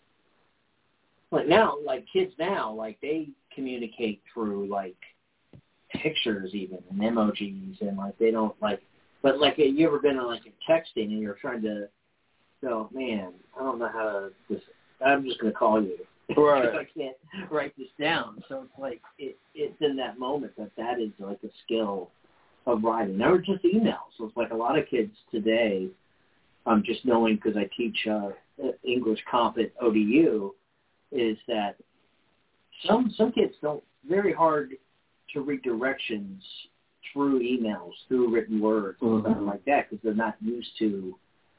like now, like kids now, like they communicate through like pictures even and emojis, and like they don't like, but like you ever been on like a texting and you're trying to go, man, I don't know how to, I'm just going to call you. Right. I can't write this down. So it's like, it's in that moment that is like a skill of writing. Or just emails. So it's like a lot of kids today, just knowing because I teach English comp at ODU, is that some kids don't, very hard to read directions through emails, through written words, and something like that, because they're not used to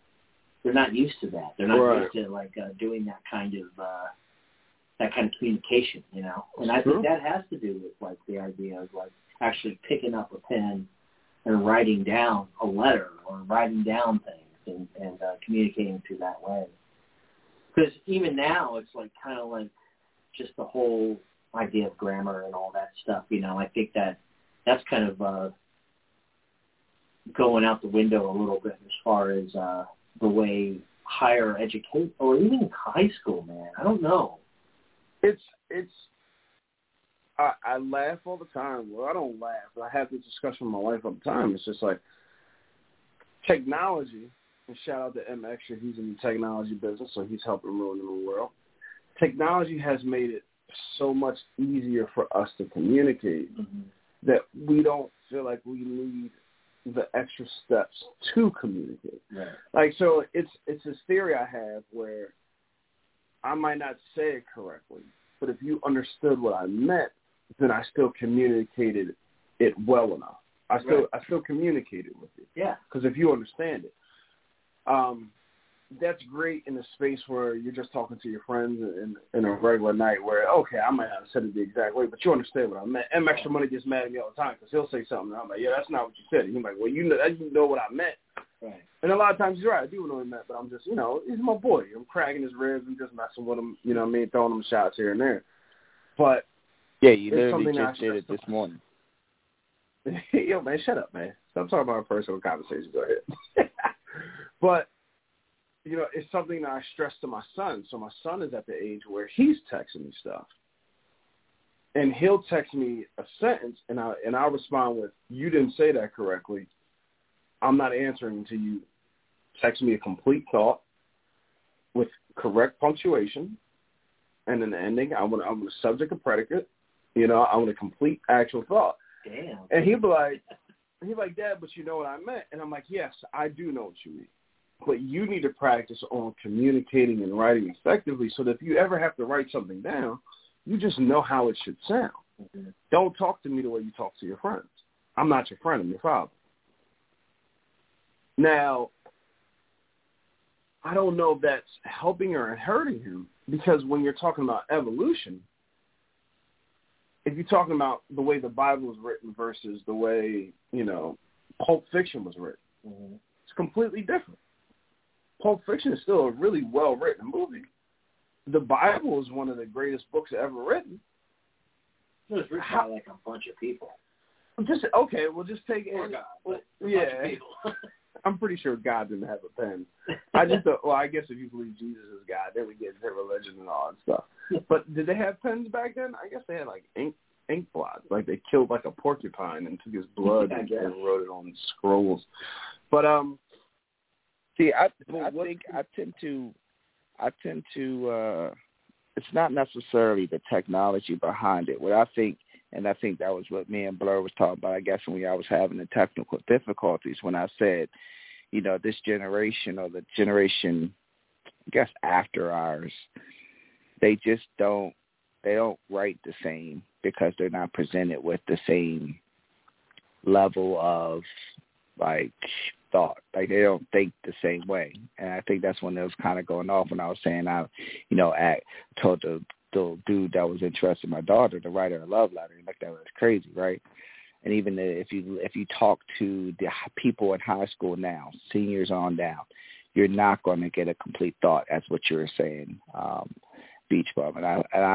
that. They're not used to like doing that kind of communication, you know. And I think that has to do with like the idea of like actually picking up a pen and writing down a letter or writing down things and communicating through that way. Because even now, it's like kind of like just the whole idea of grammar and all that stuff, you know. I think that's kind of going out the window a little bit as far as the way higher education, or even high school, man. I don't know. I laugh all the time. Well, I don't laugh. I have this discussion with my wife all the time. It's just like technology, and shout out to M. Extra. He's in the technology business, so he's helping ruin the world. Technology has made it so much easier for us to communicate that we don't feel like we need the extra steps to communicate. Right. Like, so it's this theory I have where I might not say it correctly, but if you understood what I meant, then I still communicated it well enough. I still communicated with you. Yeah. Because if you understand it, that's great in a space where you're just talking to your friends in a regular night where, okay, I might not have said it the exact way, but you understand what I meant. M. Extra Money gets mad at me all the time because he'll say something, and I'm like, yeah, that's not what you said. And he's like, well, you know what I meant. Right. And a lot of times he's right. I do know what I meant, but I'm just, he's my boy. I'm cracking his ribs and just messing with him, you know what I mean, throwing him shots here and there. But yeah, you literally just did it this morning. Yo, man, shut up, man. Stop talking about our personal conversations. Go ahead. But it's something that I stress to my son. So my son is at the age where he's texting me stuff. And he'll text me a sentence, and I'll respond with, you didn't say that correctly. I'm not answering until you text me a complete thought with correct punctuation, and in the ending, I want a subject and predicate. You know, I want a complete actual thought. Damn. And he'd be like, Dad, but you know what I meant? And I'm like, yes, I do know what you mean. But you need to practice on communicating and writing effectively so that if you ever have to write something down, you just know how it should sound. Mm-hmm. Don't talk to me the way you talk to your friends. I'm not your friend. I'm your father. Now, I don't know if that's helping or hurting him, because when you're talking about evolution, if you're talking about the way the Bible was written versus the way, you know, Pulp Fiction was written, it's completely different. Pulp Fiction is still a really well-written movie. The Bible is one of the greatest books ever written. It was written by like a bunch of people. Just take it. Or God, but yeah. I'm pretty sure God didn't have a pen. I just thought, well, I guess if you believe Jesus is God, then we get into religion and all that stuff. But did they have pens back then? I guess they had like ink blots. Like they killed like a porcupine and took his blood and wrote it on scrolls. But see, I tend to it's not necessarily the technology behind it. What I think, and I think that was what me and Blur was talking about, I guess, when I was having the technical difficulties, when I said, you know, this generation or the generation, I guess, after ours, they don't write the same because they're not presented with the same level of, like, thought. Like, they don't think the same way. And I think that's when it was kind of going off when I was saying I told the dude that was interested in my daughter to write her a love letter. Like, that was crazy, right? And even if you talk to the people in high school now, seniors on down, you're not going to get a complete thought as what you were saying, Beach Bum. And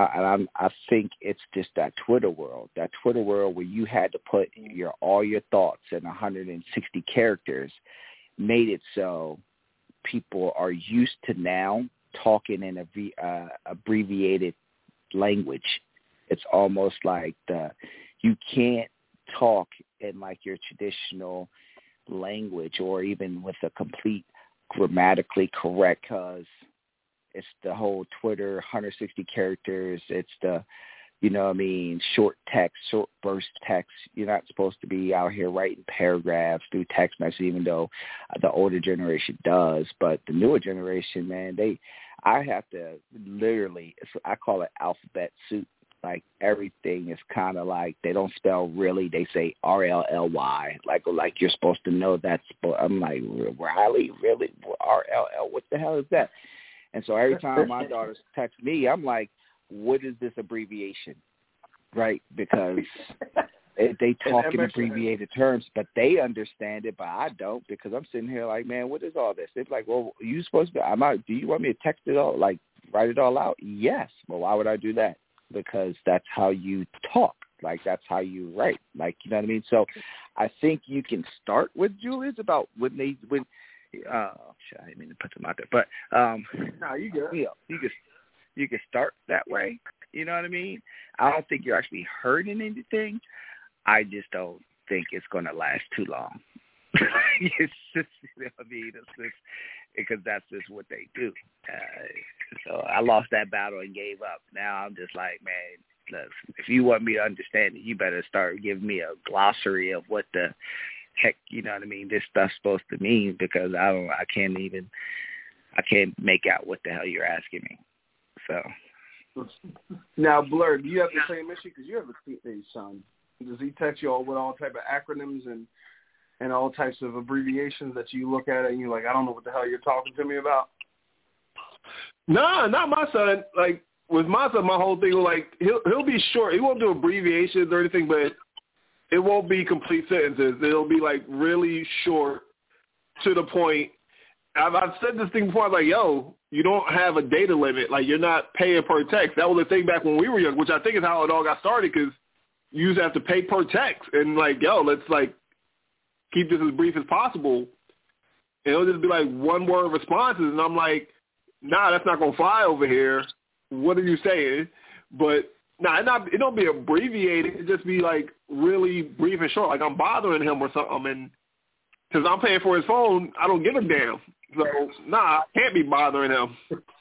I think it's just that Twitter world where you had to put all your thoughts in 160 characters, made it so people are used to now talking in a abbreviated language. It's almost like you can't talk in like your traditional language or even with a complete grammatically correct, because it's the whole Twitter 160 characters. It's the, you know what I mean, short text, short burst text. You're not supposed to be out here writing paragraphs through text message, even though the older generation does. But the newer generation, man, I have to literally, I call it alphabet soup. Like, everything is kind of like, they don't spell really. They say RLLY. Like you're supposed to know that's, I'm like, Riley? Really? RLL? What the hell is that? And so every time my daughters text me, I'm like, what is this abbreviation? Right? Because they talk in abbreviated terms, but they understand it, but I don't, because I'm sitting here like, man, what is all this? They're like, well, you supposed to, do you want me to text it all, like write it all out? Yes. Well, why would I do that? Because that's how you talk. Like, that's how you write. Like, you know what I mean? So I think you can start with Julius about I didn't mean to put them out there, but no, you good. You can start that way. You know what I mean? I don't think you're actually hurting anything. I just don't think it's going to last too long. It's just, you know what I mean? It's just, because that's just what they do. So I lost that battle and gave up. Now I'm just like, man, look, if you want me to understand it, you better start giving me a glossary of what the heck, you know what I mean, this stuff's supposed to mean, because I can't make out what the hell you're asking me. So now, Blur, do you have the same issue? Because you have a teenage son. Does he text you all with all type of acronyms and all types of abbreviations that you look at and you're like, I don't know what the hell you're talking to me about? Nah, not my son. Like, with my son, my whole thing was like, he'll be short. He won't do abbreviations or anything, but it won't be complete sentences. It'll be like really short, to the point. I've said this thing before. I was like, yo, you don't have a data limit. Like, you're not paying per text. That was the thing back when we were young, which I think is how it all got started, because you used to have to pay per text. And like, yo, let's like keep this as brief as possible. And it'll just be like one-word responses. And I'm like, nah, that's not going to fly over here. What are you saying? But nah, it don't be abbreviated. It just be like really brief and short. Like, I'm bothering him or something. And because I'm paying for his phone, I don't give a damn. So, I can't be bothering him.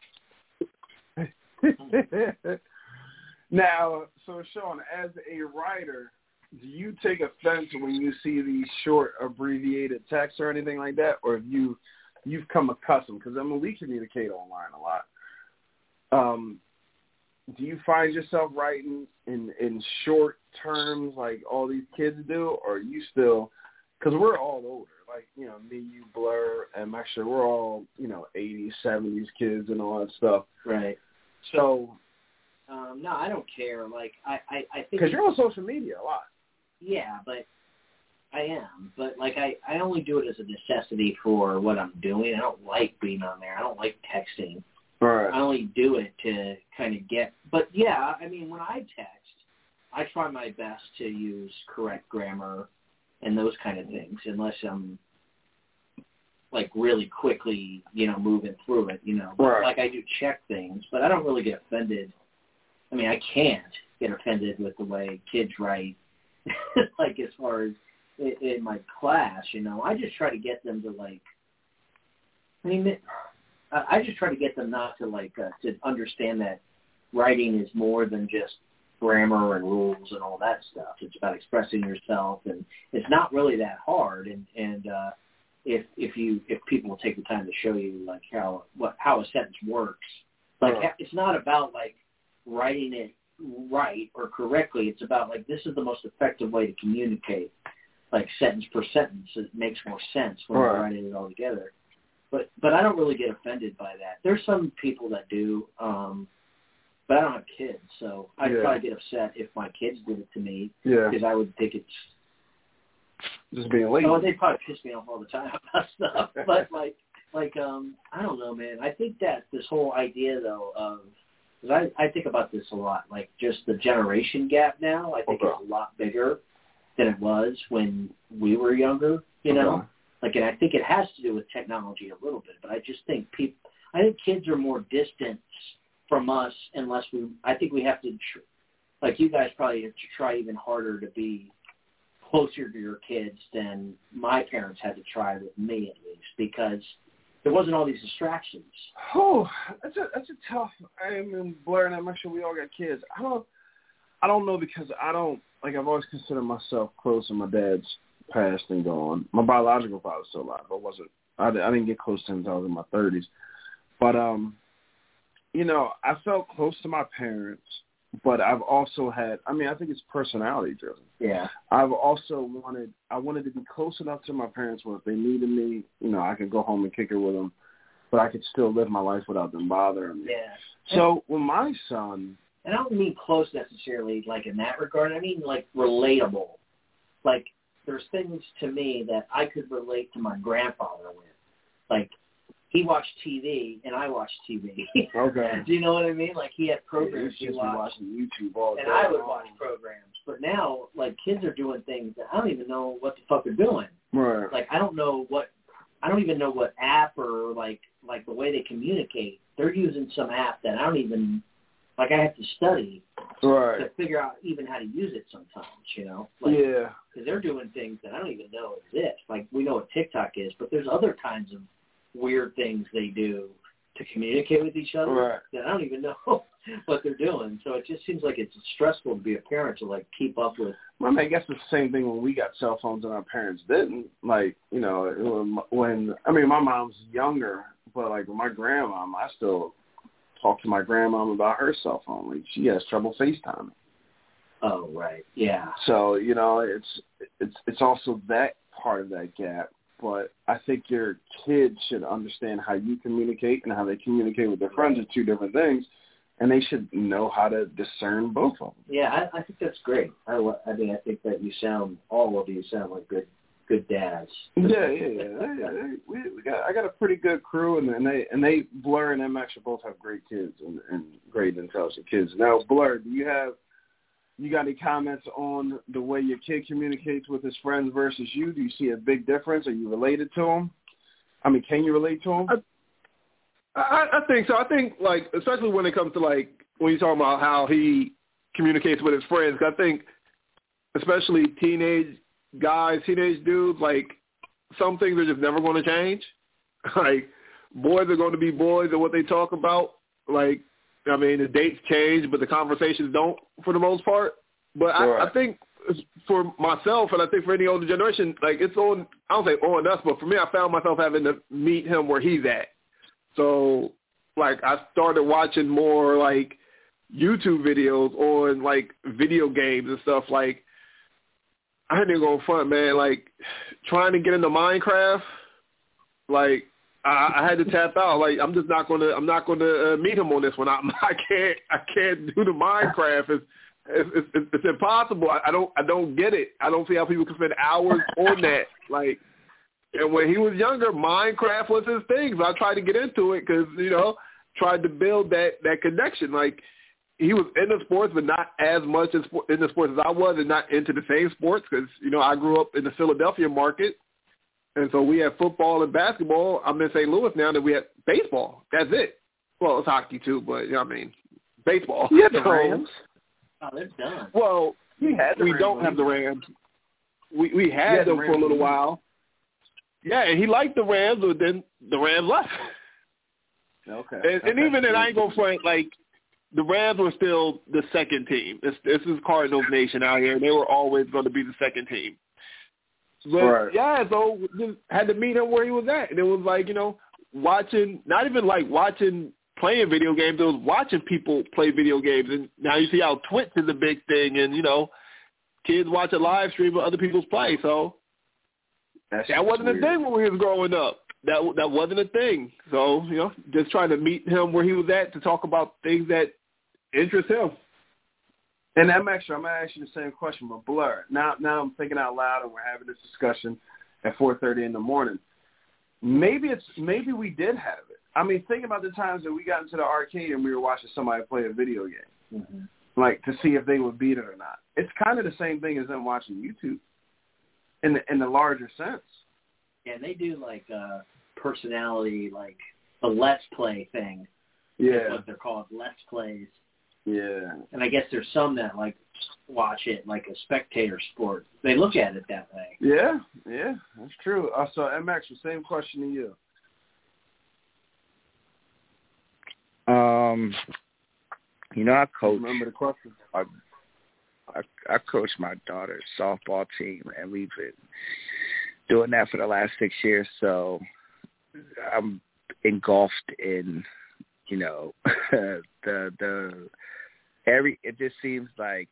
Now, so Sean, as a writer, do you take offense when you see these short abbreviated texts or anything like that, or have you've come accustomed? Because we communicate online a lot. Do you find yourself writing in short terms like all these kids do, or are you still? Because we're all older, like me, you, Blur, and Maxter, we're all 80s, 70s kids and all that stuff. Right. So. No, I don't care. Like I think because you're on social media a lot. Yeah, but I am. But like I only do it as a necessity for what I'm doing. I don't like being on there. I don't like texting. Right. I only do it to kind of get. But yeah, I mean, when I text, I try my best to use correct grammar and those kind of things, unless I'm like really quickly, moving through it. Right. Like I do check things, but I don't really get offended. I mean, I can't get offended with the way kids write, like as far as in my class, I just try to get them to I just try to get them not to to understand that writing is more than just grammar and rules and all that stuff. It's about expressing yourself, and it's not really that hard. And if people will take the time to show you how a sentence works, it's not about writing it right or correctly. It's about this is the most effective way to communicate, sentence per sentence. It makes more sense when you're writing it all together. But I don't really get offended by that. There's some people that do, but I don't have kids, so I'd probably get upset if my kids did it to me because I would think it's just being lazy. Oh, they probably piss me off all the time about stuff. But I don't know, man. I think that this whole idea though of because I think about this a lot, just the generation gap now, I think is a lot bigger than it was when we were younger, and I think it has to do with technology a little bit, but I just think I think kids are more distant from us I think we have to, you guys probably have to try even harder to be closer to your kids than my parents had to try with me at least, because there wasn't all these distractions. Oh, that's a tough. I mean, Blair and I'm sure we all got kids. I don't know because I've always considered myself close, and my dad's passed and gone. My biological father's still alive. I didn't get close to him until I was in my 30s. But I felt close to my parents, but I've also had. I think it's personality driven. Yeah. I've also wanted to be close enough to my parents where if they needed me, I could go home and kick it with them, but I could still live my life without them bothering me. Yeah. So when my son, and I don't mean close necessarily in that regard. I mean relatable. There's things to me that I could relate to my grandfather with. He watched TV and I watched TV. Okay. Do you know what I mean? He had programs he watched. Watching YouTube all day. And I would watch programs. But now, kids are doing things that I don't even know what the fuck they're doing. Right. I don't even know what app or the way they communicate. They're using some app that I don't even, I have to study to figure out even how to use it sometimes, yeah. Because they're doing things that I don't even know exist. We know what TikTok is, but there's other kinds of weird things they do to communicate with each other that I don't even know what they're doing. So it just seems like it's stressful to be a parent to keep up with. Well, I guess it's the same thing when we got cell phones and our parents didn't. When my mom's younger, but with my grandmom, I still talk to my grandmom about her cell phone. She has trouble FaceTiming. Oh, right. Yeah. So, it's also that part of that gap. But I think your kids should understand how you communicate and how they communicate with their friends are two different things, and they should know how to discern both of them. Yeah, I think that's great. I think that all of you sound like good dads. Yeah. I got a pretty good crew, and they Blur and MX both have great kids and great intelligent kids. Now, Blur, you got any comments on the way your kid communicates with his friends versus you? Do you see a big difference? Are you related to him? Can you relate to him? I think so. I think, especially when it comes to, when you're talking about how he communicates with his friends, I think especially teenage guys, teenage dudes, some things are just never going to change. boys are going to be boys and what they talk about. Like, I mean, the dates change, but the conversations don't for the most part. But I think for myself, and I think for any older generation, like it's on, I don't say on us, but for me, I found myself having to meet him where he's at. So, like, I started watching more, like, YouTube videos on, like, video games and stuff. Like, I ain't even going front, man. Like, trying to get into Minecraft, like, I had to tap out. Like, I'm just not gonna meet him on this one. I can't do the Minecraft. It's impossible. I don't get it. I don't see how people can spend hours on that. Like, and when he was younger, Minecraft was his thing. So I tried to get into it because, you know, tried to build that connection. Like, he was into sports, but not as much in the sports as I was, and not into the same sports because, you know, I grew up in the Philadelphia market. And so we have football and basketball. I'm in St. Louis now that we have baseball. That's it. Well, it's hockey too, but, you know what I mean, baseball. You have the Rams. Oh, they're done. Well, we don't have the Rams. We had them for a little while. Yeah, and he liked the Rams, but then the Rams left. Okay. And even then, I ain't going to front, like, the Rams were still the second team. This is Cardinals Nation out here, and they were always going to be the second team. But, yeah, so just had to meet him where he was at. And it was like, you know, watching, not even like watching playing video games, it was watching people play video games. And now you see how Twitch is a big thing. And, you know, kids watch a live stream of other people's play. So that wasn't a thing when we was growing up. That wasn't a thing. So, you know, just trying to meet him where he was at to talk about things that interest him. And I'm going to ask you the same question, but Blur. Now I'm thinking out loud, and we're having this discussion at 4:30 in the morning. Maybe we did have it. I mean, think about the times that we got into the arcade and we were watching somebody play a video game, like to see if they would beat it or not. It's kind of the same thing as them watching YouTube, in the larger sense. Yeah, they do like personality, like the Let's Play thing. Yeah, that's what they're called, Let's Plays. Yeah. And I guess there's some that, like, watch it like a spectator sport. They look at it that way. Yeah, that's true. So, MX, the same question to you. You know, I coach. Remember the question? I coach my daughter's softball team, and we've been doing that for the last 6 years. So I'm engulfed in, you know, it just seems like,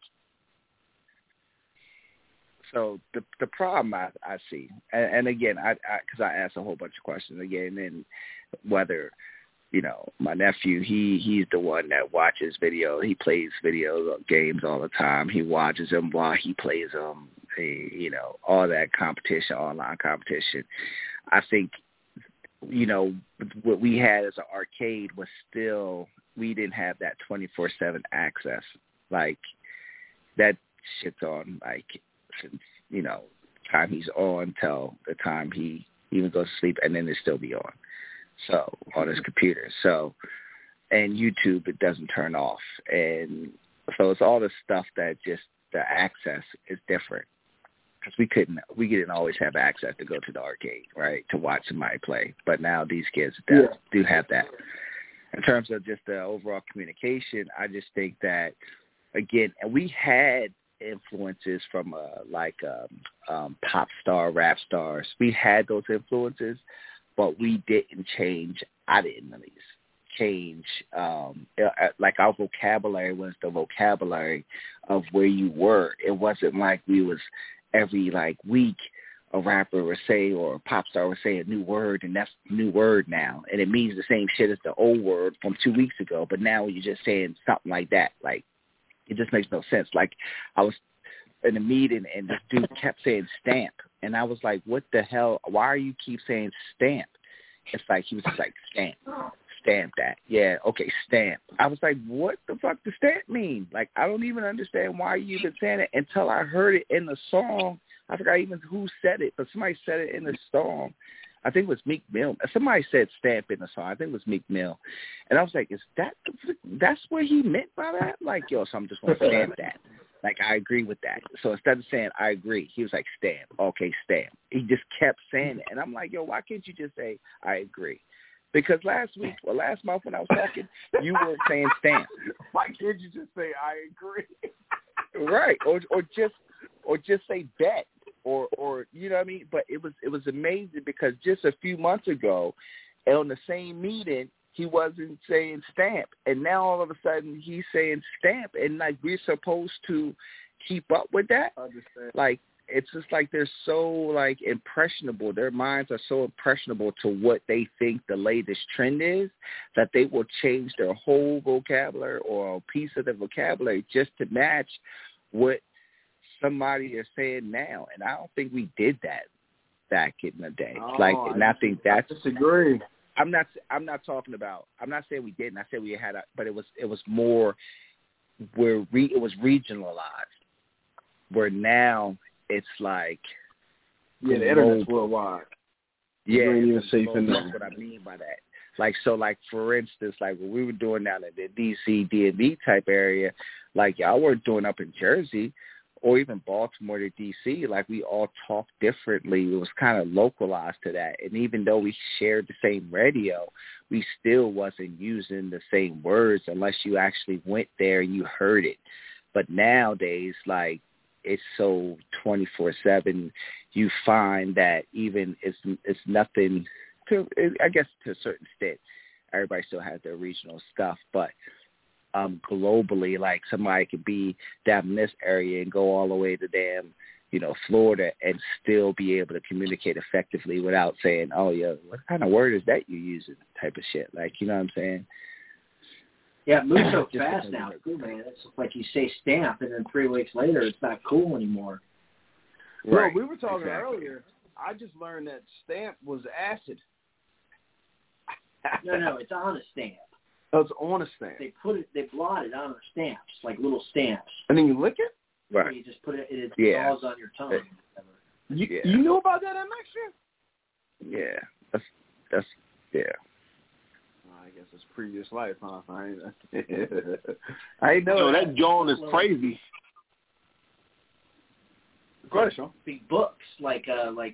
so the problem I see, and again, because I asked a whole bunch of questions again, and whether, you know, my nephew, he's the one that watches video. He plays video games all the time. He watches them while he plays them, you know, all that competition, online competition. I think, you know, what we had as an arcade was still, we didn't have that 24/7 access. Like, that shit's on, like, since, you know, time he's on till the time he even goes to sleep, and then it still be on. So, on his computer. So, and YouTube, it doesn't turn off. And so it's all the stuff that just, the access is different. Because we didn't always have access to go to the arcade, right, to watch somebody play. But now these kids do have that. In terms of just the overall communication, I just think that, again, and we had influences from pop star, rap stars. We had those influences, but we didn't change. I didn't at least change. Like, our vocabulary was the vocabulary of where you were. It wasn't like we was every, like, week a rapper would say, or a pop star would say a new word, and that's a new word now. And it means the same shit as the old word from 2 weeks ago, but now you're just saying something like that. Like, it just makes no sense. Like, I was in a meeting, and this dude kept saying stamp. And I was like, what the hell? Why you keep saying stamp? It's like, he was just like, stamp that. Yeah, okay, stamp. I was like, what the fuck does stamp mean? Like, I don't even understand why you even saying it until I heard it in the song. I forgot even who said it, but somebody said it in the song. I think it was Meek Mill. Somebody said stamp in the song. I think it was Meek Mill. And I was like, that's what he meant by that? Like, yo, so I'm just going to stamp that. Like, I agree with that. So instead of saying, I agree, he was like, stamp. Okay, stamp. He just kept saying it. And I'm like, yo, why can't you just say, I agree? Because last month when I was talking, you weren't saying stamp. Why can't you just say I agree? Right, or just say bet, or you know what I mean. But it was amazing because just a few months ago, on the same meeting, he wasn't saying stamp, and now all of a sudden he's saying stamp, and like we're supposed to keep up with that. Understand. Like it's just like they're so like impressionable. Their minds are so impressionable to what they think the latest trend is that they will change their whole vocabulary or a piece of the vocabulary just to match what somebody is saying now. And I don't think we did that back in the day. I think that's. I disagree. I'm not talking about. I'm not saying we didn't. I said we had, but it was more where it was regionalized. Where now it's like the internet's worldwide. Yeah, you ain't even safe in there. That's what I mean by that. Like for instance, like what we were doing down in the DC, DMV type area, like y'all weren't doing up in Jersey or even Baltimore to DC. Like we all talked differently. It was kind of localized to that. And even though we shared the same radio, we still wasn't using the same words unless you actually went there and you heard it. But nowadays, like, it's so 24/7. You find that even it's nothing to, I guess, to a certain extent. Everybody still has their regional stuff, but globally, like somebody could be down in this area and go all the way to Florida and still be able to communicate effectively without saying, "Oh yeah, what kind of word is that you using?" type of shit. Like, you know what I'm saying? Yeah, it moves so fast now, too, man. It's like you say stamp, and then 3 weeks later, it's not cool anymore. Right. Well, we were talking earlier. I just learned that stamp was acid. No, it's on a stamp. Oh, it's on a stamp. They blot it on the stamps, like little stamps. And then you lick it? Right. You just put it falls on your tongue. You knew about that MX? Yeah. That's yeah. I guess it's previous life, huh? I know. So that John is crazy. Go ahead, Sean. Big books back,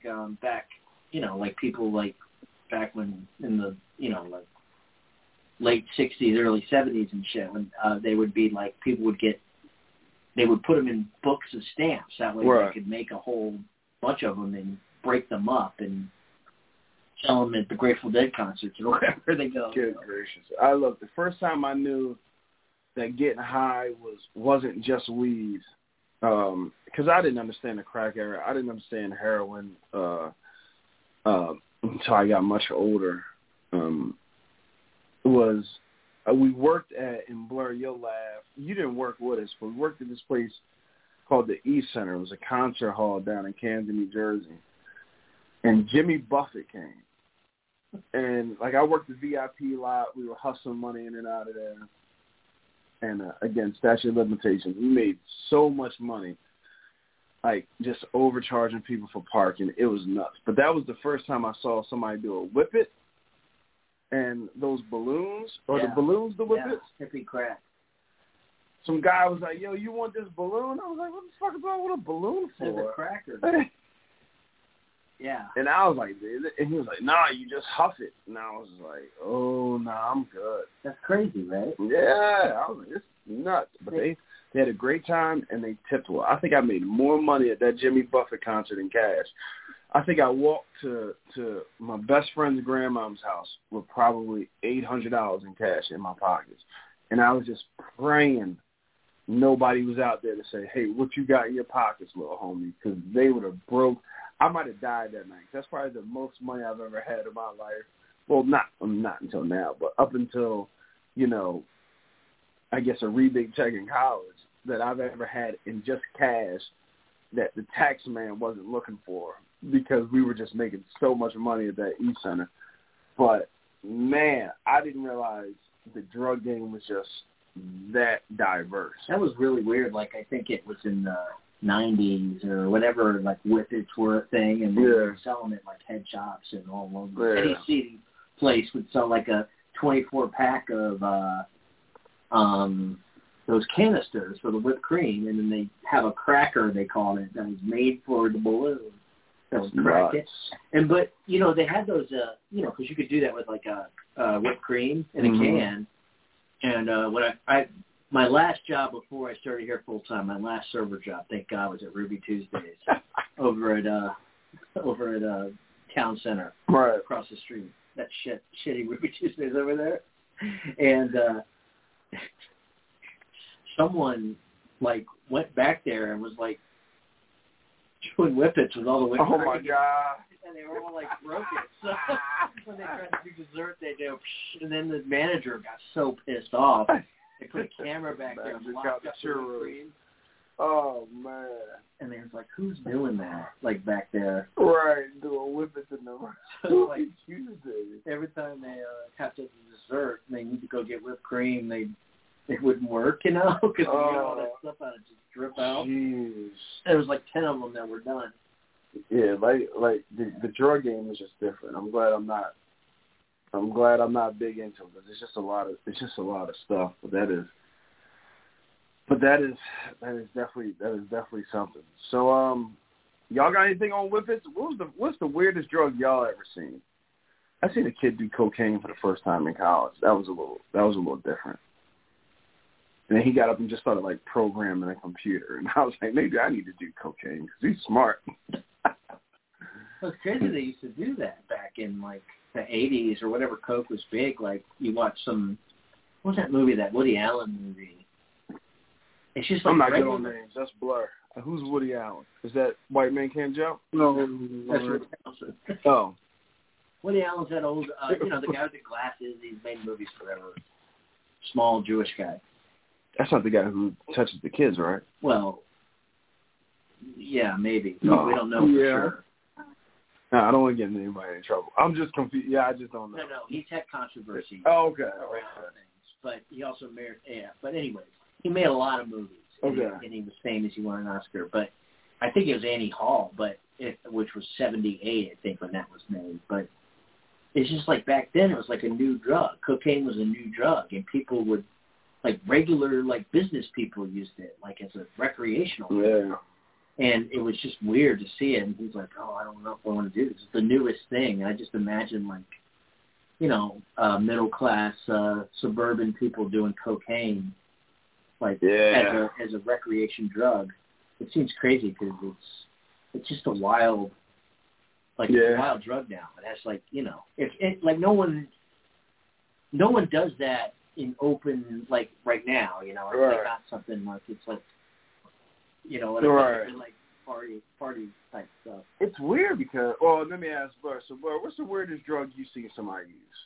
like people like back when in the like late '60s, early '70s and shit, when they would be like they would put them in books of stamps. That way They could make a whole bunch of them and break them up and sell them at the Grateful Dead concerts or wherever they go. Good gracious. I love the first time I knew that getting high wasn't just weed. Because I didn't understand the crack era. I didn't understand heroin until I got much older. We worked in Blur, your lab. You didn't work with us, but we worked at this place called the East Center. It was a concert hall down in Camden, New Jersey. And Jimmy Buffett came. And, I worked the VIP lot. We were hustling money in and out of there. And, again, statute of limitations. We made so much money, just overcharging people for parking. It was nuts. But that was the first time I saw somebody do a whip it. And those balloons, the balloons, the whip it. Hippie crack. Some guy was like, "Yo, you want this balloon?" I was like, "What the fuck do I want a balloon for?" It's a cracker. Yeah. And I was like, and he was like, "Nah, you just huff it." And I was like, "Oh, nah, I'm good." That's crazy, right? Yeah. I was like, "It's nuts." But they had a great time, and they tipped well. I think I made more money at that Jimmy Buffett concert in cash. I think I walked to my best friend's grandmom's house with probably $800 in cash in my pockets. And I was just praying nobody was out there to say, "Hey, what you got in your pockets, little homie?" Because they would have broke. I might have died that night. That's probably the most money I've ever had in my life. Well, not until now, but up until, I guess a rebate check in college that I've ever had in just cash that the tax man wasn't looking for because we were just making so much money at that East Center. But, man, I didn't realize the drug game was just that diverse. That was really weird. I think it was in the 90s or whatever, whippets were a thing, and they were selling it head shops and all over. Yeah. Any seedy place would sell a 24-pack of those canisters for the whipped cream, and then they have a cracker, they call it, that was made for the balloon. selling crack. And but they had those because you could do that with like a whipped cream in a can. And when my last job before I started here full time, my last server job, thank God, was at Ruby Tuesdays over at Town Center, right across the street. That shitty Ruby Tuesdays over there. And someone like went back there and was like doing whippets with all the whipped cream. Oh my God! And they were all like broken. So when they tried to do dessert, they do. And then the manager got so pissed off. They put a camera back there and blocked up the whipped cream. Oh man! And they was like, "Who's doing that?" Like back there. Right, doing whippets in the So like Tuesday. Every time they have to do dessert, and they need to go get whipped cream. It wouldn't work, because all that stuff out of just drip out. Jeez. There was like 10 of them that were done. Yeah, like the drug game is just different. I'm glad I'm not big into it because it's just a lot of stuff. But that is definitely something. So y'all got anything on whippets? What's the weirdest drug y'all ever seen? I seen a kid do cocaine for the first time in college. That was a little different. And then he got up and just started like programming a computer, and I was like, maybe I need to do cocaine because he's smart. Well, it's crazy they used to do that back in like the 80s or whatever coke was big. Like you watch what was that movie, that Woody Allen movie? It's just like I'm not good on names. That's Blur. Who's Woody Allen? Is that White Man Can't Jump? No, that's Rick Nelson. Oh. Woody Allen's that old, the guy with the glasses. He's made movies forever. Small Jewish guy. That's not the guy who touches the kids, right? Well, yeah, maybe. No, we don't know for sure. No, I don't want to get anybody in trouble. I'm just confused. Yeah, I just don't know. No, he's had controversy. Oh, okay. Around things, but he also married. Yeah, but anyways, he made a lot of movies. Okay. And he was famous. He won an Oscar, but I think it was Annie Hall, which was 1978, I think, when that was made. But it's just like back then, it was like a new drug. Cocaine was a new drug, and people would, like regular, like business people used it, like as a recreational thing. And it was just weird to see it. And he's like, I don't know if I want to do this. It's the newest thing. And I just imagine like, middle class, suburban people doing cocaine, like as a recreation drug. It seems crazy because it's just a wild, it's a wild drug now. It has like, like no one does that in open, like right now, it's like not something like, it's like, like party type stuff. It's weird because, let me ask Blur. So, Blur, what's the weirdest drug you've seen somebody use?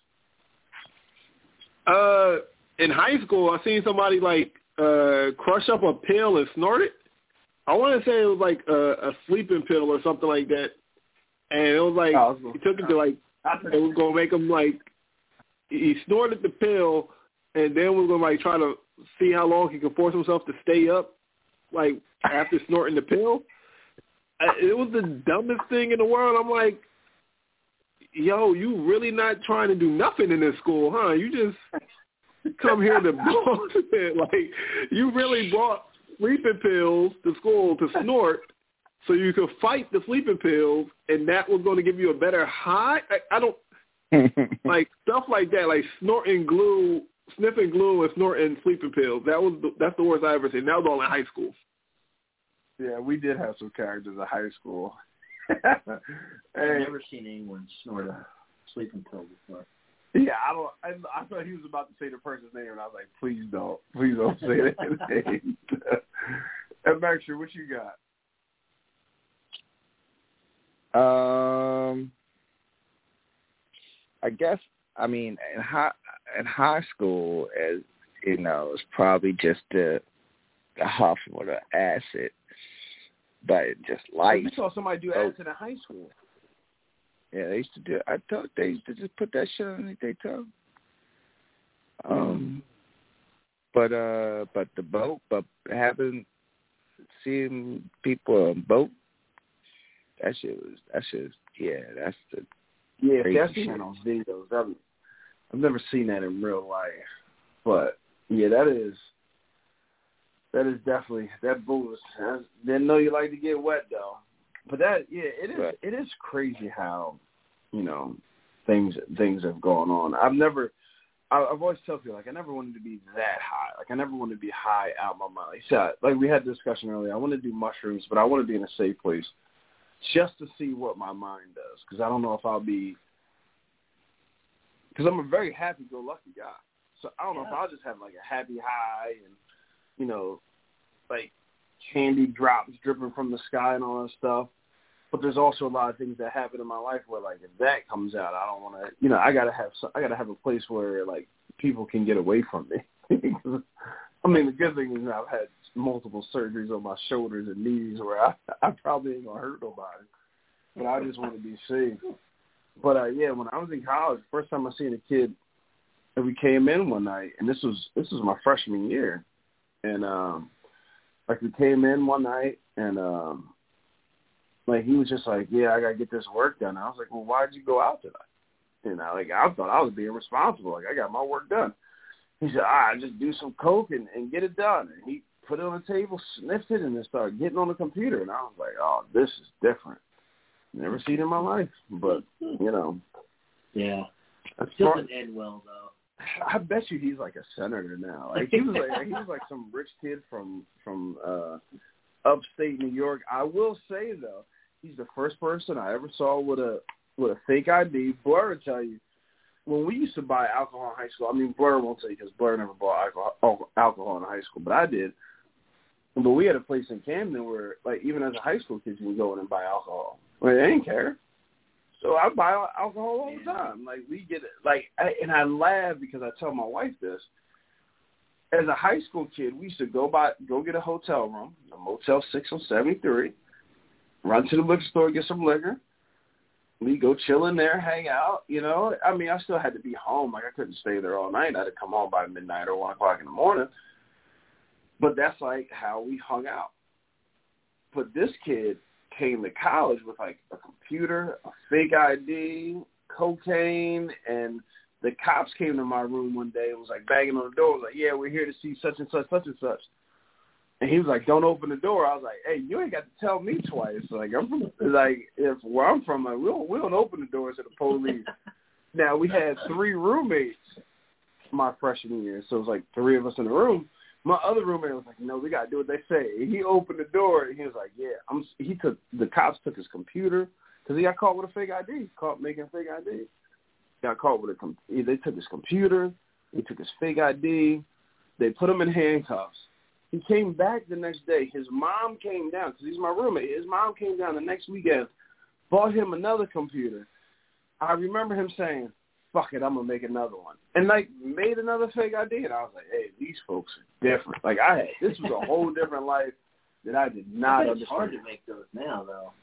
In high school, I seen somebody like crush up a pill and snort it. I want to say it was like a sleeping pill or something like that, and it was like he took it to like it was gonna make him like he snorted the pill, and then we're gonna like try to see how long he can force himself to stay up, like after snorting the pill. It was the dumbest thing in the world. I'm like, yo, you really not trying to do nothing in this school, huh? You just come here to bullshit. Like, you really brought sleeping pills to school to snort so you could fight the sleeping pills, and that was going to give you a better high? I don't, like, stuff like that, like sniffing glue and snorting sleeping pills. That's the worst I ever seen. That was all in high school. Yeah, we did have some characters in high school. I've never seen anyone snort a sleeping pill before. Yeah, I thought he was about to say the person's name, and I was like, please don't say that name. And Max, what you got? I guess, I mean, in high school, as you know, it's probably just the huff or the acid, but just light. You saw somebody do acid in high school. Yeah, they used to do. I thought they used to just put that shit underneath their tongue. But the boat, but having seen people on boat, that shit. Yeah, that's the. Yeah, I've seen that on videos. I've never seen that in real life, but yeah, that is definitely that boat. Didn't know you like to get wet though. But that, yeah, it is crazy how, you know, things have gone on. I've always told people, like, I never wanted to be that high. Like, I never wanted to be high out my mind. Like we had a discussion earlier. I want to do mushrooms, but I want to be in a safe place just to see what my mind does. Because I don't know if I'll be – because I'm a very happy-go-lucky guy. So I don't know if I'll just have, like, a happy high and, you know, like candy drops dripping from the sky and all that stuff. But there's also a lot of things that happen in my life where, like, if that comes out, I don't want to, you know, I gotta have a place where, like, people can get away from me. I mean, the good thing is I've had multiple surgeries on my shoulders and knees where I probably ain't gonna hurt nobody, but I just want to be safe. But yeah, when I was in college, the first time I seen a kid, and we came in one night, and this was my freshman year, and like we came in one night and. Like, he was just like, yeah, I got to get this work done. I was like, well, why did you go out tonight? You know, like, I thought I was being responsible. Like, I got my work done. He said, just do some coke and get it done. And he put it on the table, sniffed it, and then started getting on the computer. And I was like, oh, this is different. Never seen it in my life. But, you know. Yeah. It doesn't end well, though. I bet you he's like a senator now. Like, he was like some rich kid from upstate New York. I will say, though, he's the first person I ever saw with a fake ID. Blur will tell you, when we used to buy alcohol in high school, I mean, Blur won't tell you because Blur never bought alcohol in high school, but I did. But we had a place in Camden where, like, even as a high school kid, you can go in and buy alcohol. Like, they didn't care. So I buy alcohol all the time. Like, we get it. Like, and I laugh because I tell my wife this. As a high school kid, we used to go get a hotel room, a Motel 6 on 73, run to the liquor store, get some liquor. We go chill in there, hang out, you know. I mean, I still had to be home. Like, I couldn't stay there all night. I had to come home by midnight or 1 o'clock in the morning. But that's, like, how we hung out. But this kid came to college with, like, a computer, a fake ID, cocaine, and the cops came to my room one day and was, like, banging on the door. Was like, yeah, we're here to see such and such, such and such. And he was like, don't open the door. I was like, hey, you ain't got to tell me twice. Like, if where I'm from, like, we don't open the doors to the police. Now, we had 3 roommates my freshman year, so it was like 3 of us in the room. My other roommate was like, no, we got to do what they say. And he opened the door, and he was like, yeah. The cops took his computer because he got caught with a fake ID, caught making a fake ID. Got caught with they took his computer, they took his fake ID, they put him in handcuffs. He came back the next day. His mom came down, because he's my roommate. His mom came down the next weekend, bought him another computer. I remember him saying, fuck it, I'm going to make another one. And, like, made another fake ID. And I was like, hey, these folks are different. Like, this was a whole different life that I did not understand. It's hard to make those now, though.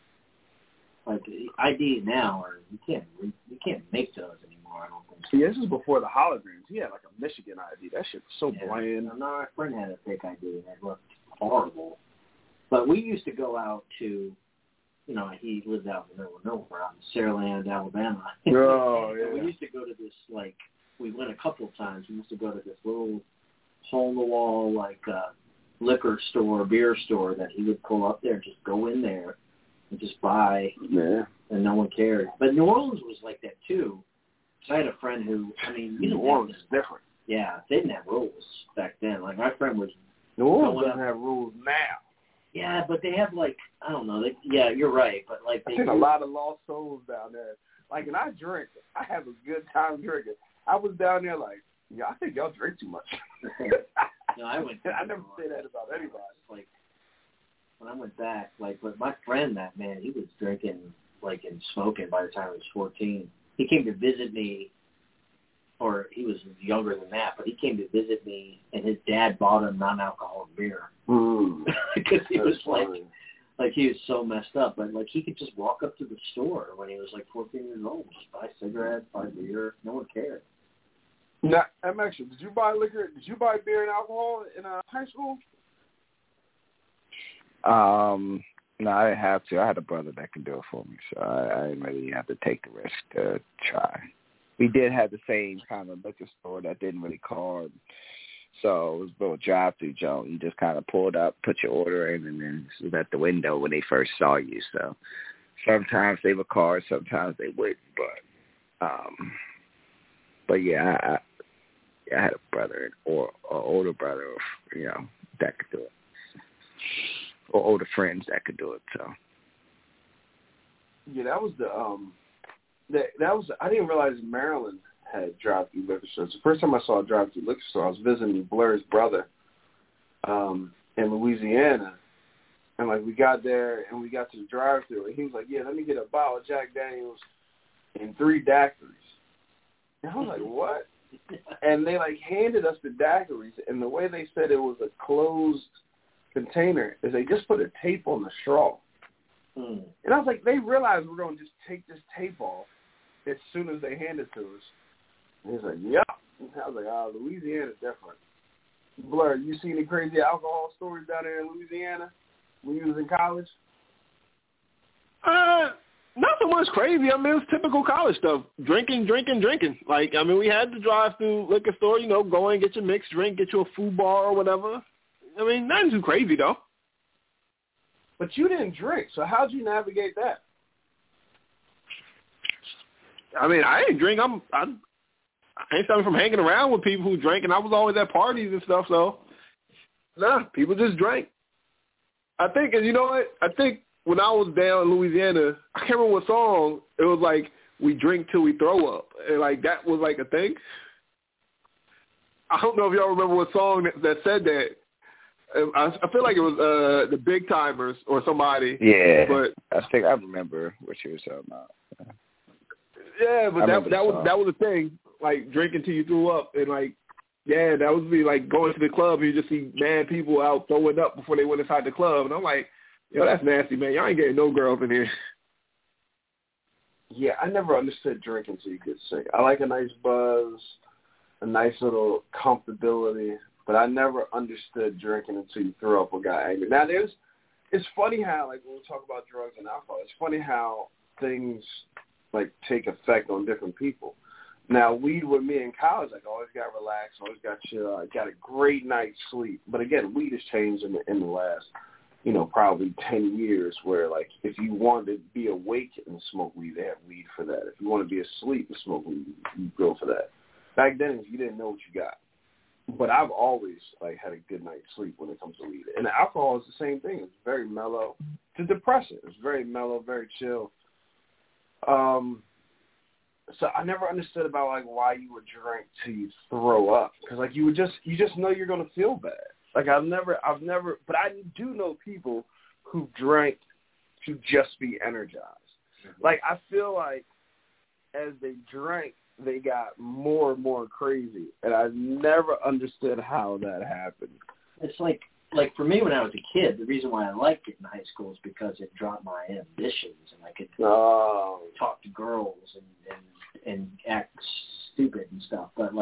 Like, IDs now, you can't make those anymore, I don't think so. Yeah, this is before the holograms. He had, like, a Michigan ID. That shit was so bland. My friend had a fake ID, and it looked horrible. But we used to go out to, you know, he lived out in the middle of nowhere, out in Saraland, Alabama. Oh, yeah. We used to go to this, like, we went a couple of times. We used to go to this little hole-in-the-wall, like, liquor store, beer store that he would pull up there, just go in there and just buy, and no one cared. But New Orleans was like that, too. So I had a friend who, I mean, New Orleans is different. Yeah, they didn't have rules back then. Like, my friend was... New Orleans doesn't have rules now. Yeah, but they have, like, I don't know. You're right, but, like... I've seen a lot of lost souls down there. Like, and I drink. I have a good time drinking. I was down there like, yeah, I think y'all drink too much. No, I went... I never say that about anybody. Like, when I went back, like, but my friend, that man, he was drinking, like, and smoking by the time he was 14. He came to visit me, or he was younger than that, but he came to visit me, and his dad bought him non-alcoholic beer. Because he was like he was so messed up. But, like, he could just walk up to the store when he was, like, 14 years old, just buy cigarettes, buy beer. No one cared. Now, actually, did you buy liquor? Did you buy beer and alcohol in high school? No, I didn't have to. I had a brother that could do it for me, so I didn't really have to take the risk to try. We did have the same kind of liquor store that didn't really card So it was a little drive-through joint. You just kind of pulled up, put your order in, and then it was at the window when they first saw you. So sometimes they were cars, sometimes they wouldn't. But yeah, I had a brother or an older brother, that could do it, or older friends that could do it. So yeah, that was that was. I didn't realize Maryland had drive-through liquor stores. The first time I saw a drive-through liquor store, I was visiting Blair's brother in Louisiana, and like we got there and we got to the drive-through, and he was like, "Yeah, let me get a bottle of Jack Daniels and 3 daiquiris." And I was like, "What?" And they like handed us the daiquiris, and the way they said it was a closed container is they just put a tape on the straw. And I was like, they realized we're going to just take this tape off as soon as they hand it to us. And he's like, yeah. I was like, oh, Louisiana's different. Blair, you see any crazy alcohol stories down there in Louisiana when you was in college? Not so much crazy. I mean, it's typical college stuff. Drinking. Like, I mean, we had the drive-through liquor store, go and get your mixed drink, get you a food bar or whatever. I mean, nothing too crazy, though. But you didn't drink, so how'd you navigate that? I mean, I didn't drink. I ain't starting from hanging around with people who drank, and I was always at parties and stuff, so, nah, people just drank. I think, and you know what? I think when I was down in Louisiana, I can't remember what song, it was like, we drink till we throw up. And, like, that was, like, a thing. I don't know if y'all remember what song that said that. I feel like it was the Big Timers or somebody. Yeah, but I think I remember what you were talking about. Yeah, but that was a thing. Like drinking till you threw up, and like, yeah, that would be like going to the club and you just see mad people out throwing up before they went inside the club, and I'm like, yo, that's nasty, man. Y'all ain't getting no girls in here. Yeah, I never understood drinking till you get sick. I like a nice buzz, a nice little comfortability. But I never understood drinking until you throw up or got angry. Now, it's funny how, like, when we talk about drugs and alcohol, it's funny how things, like, take effect on different people. Now, weed with me in college, like, I always got relaxed, always got chill. I got a great night's sleep. But, again, weed has changed in the last, probably 10 years where, like, if you wanted to be awake and smoke weed, they have weed for that. If you want to be asleep and smoke weed, you go for that. Back then, you didn't know what you got. But I've always, like, had a good night's sleep when it comes to weed. And the alcohol is the same thing. It's very mellow. It's a depressant. It's very mellow, very chill. So I never understood about, like, why you would drink till you throw up. Because, like, you just know you're going to feel bad. Like, I've never, but I do know people who drank to just be energized. Mm-hmm. Like, I feel like as they drank, they got more and more crazy, and I never understood how that happened. It's like for me when I was a kid, the reason why I liked it in high school is because it dropped my ambitions, and I could talk to girls and act stupid and stuff. But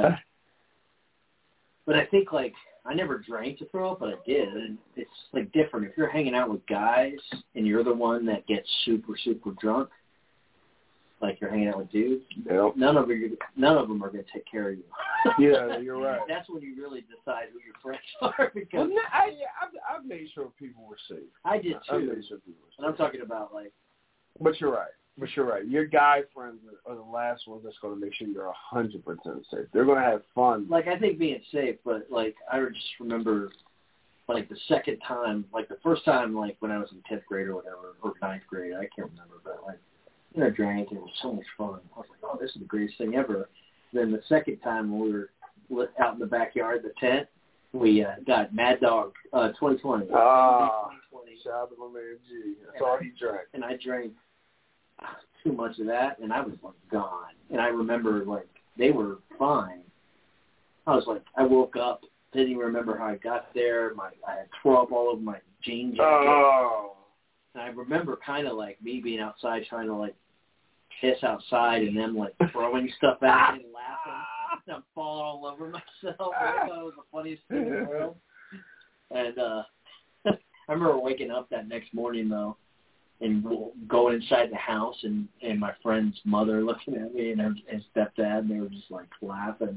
I think like I never drank to throw up, but I did, and it's like different. If you're hanging out with guys and you're the one that gets super super drunk. Like you're hanging out with dudes, yep. None of them are going to take care of you. Yeah, you're right. That's when you really decide who your friends are. Because I've made sure people were safe. I did too. I made sure people were safe. And I'm talking about like. But you're right. Your guy friends are the last ones that's going to make sure you're 100% safe. They're going to have fun. Like I think being safe, but like I just remember, like the second time, like the first time, like when I was in 10th grade or whatever, or 9th grade, I can't remember, but like. I drank, and it was so much fun. I was like, oh, this is the greatest thing ever. Then the second time when we were out in the backyard, the tent, we got Mad Dog 2020. Ah, shout out to my man G. That's all he drank. And I drank too much of that, and I was like gone. And I remember, like, they were fine. I was like, I woke up, didn't even remember how I got there. I had throw up all over my jean jacket. Oh. And I remember kind of like me being outside trying to like piss outside and them like throwing stuff at me and laughing. And I'm falling all over myself. I thought it was the funniest thing in the world. And I remember waking up that next morning though and going inside the house and my friend's mother looking at me and his stepdad and they were just like laughing.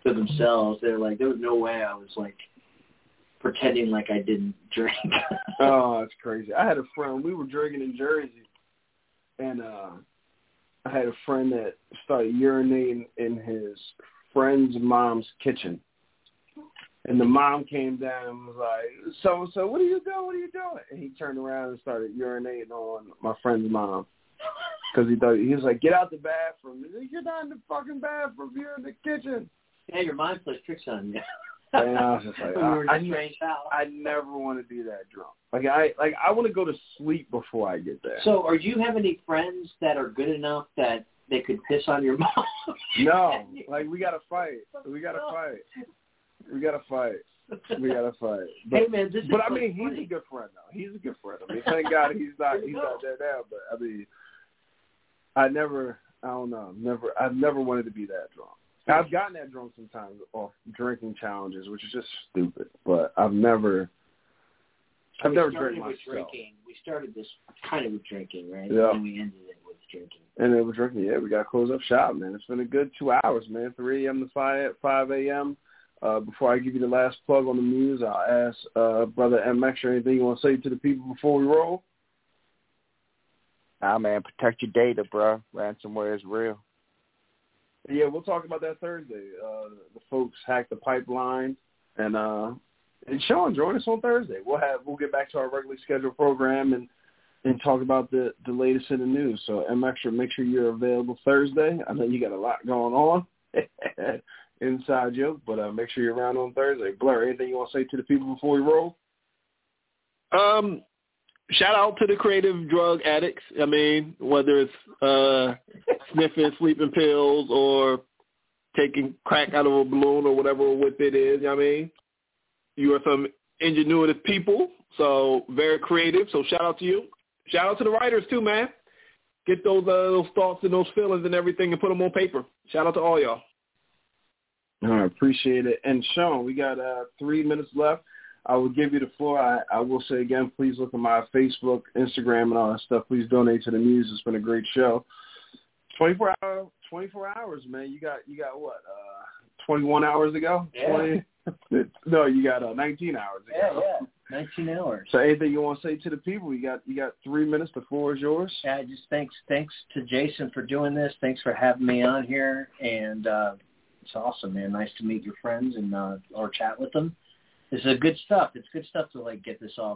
to themselves. They're like, there was no way I was like pretending like I didn't drink. Oh, that's crazy. I had a friend. We were drinking in Jersey, and I had a friend that started urinating in his friend's mom's kitchen. And the mom came down and was like, so what are you doing? What are you doing? And he turned around and started urinating on my friend's mom. Because he was like, get out the bathroom. He's like, you're not in the fucking bathroom. You're in the kitchen. Yeah, your mind plays tricks on you. And I was just like, I never want to be that drunk. I want to go to sleep before I get there. So are you have any friends that are good enough that they could piss on your mom? No. We got to fight. We got to fight. But, hey, man, this is I mean, he's a good friend, though. He's a good friend. I mean, thank God he's not there now. But, I mean, I've never wanted to be that drunk. I've gotten that drunk sometimes off drinking challenges, which is just stupid. But I've never drank myself. We started this kind of with drinking, right? Yeah. And we ended it with drinking. And then with drinking, yeah, we got to close up shop, man. It's been a good 2 hours, man, 3 a.m. to 5 a.m. Before I give you the last plug on the news, I'll ask Brother MX or anything you want to say to the people before we roll? Nah, man, protect your data, bro. Ransomware is real. Yeah, we'll talk about that Thursday. The folks hacked the pipeline, and Sean, join us on Thursday. We'll get back to our regularly scheduled program and talk about the latest in the news. So MX, make sure you're available Thursday. I know you got a lot going on. Inside joke, but make sure you're around on Thursday. Blur, anything you want to say to the people before we roll? Shout out to the creative drug addicts. I mean, whether it's sniffing sleeping pills or taking crack out of a balloon or whatever whip it is, I mean, you are some ingenuitive people, so very creative. So shout out to you. Shout out to the writers too, man. Get those thoughts and those feelings and everything and put them on paper. Shout out to all y'all. All right, appreciate it. And Sean, we got 3 minutes left. I will give you the floor. I will say again, please look at my Facebook, Instagram, and all that stuff. Please donate to the news. It's been a great show. 24 hours, man. You got what? 21 hours to go? Yeah. No, you got 19 hours to go. Yeah, 19 hours. So anything you want to say to the people? You got 3 minutes. The floor is yours. Yeah, just thanks to Jason for doing this. Thanks for having me on here, and it's awesome, man. Nice to meet your friends and or chat with them. This is good stuff. It's good stuff to get this off,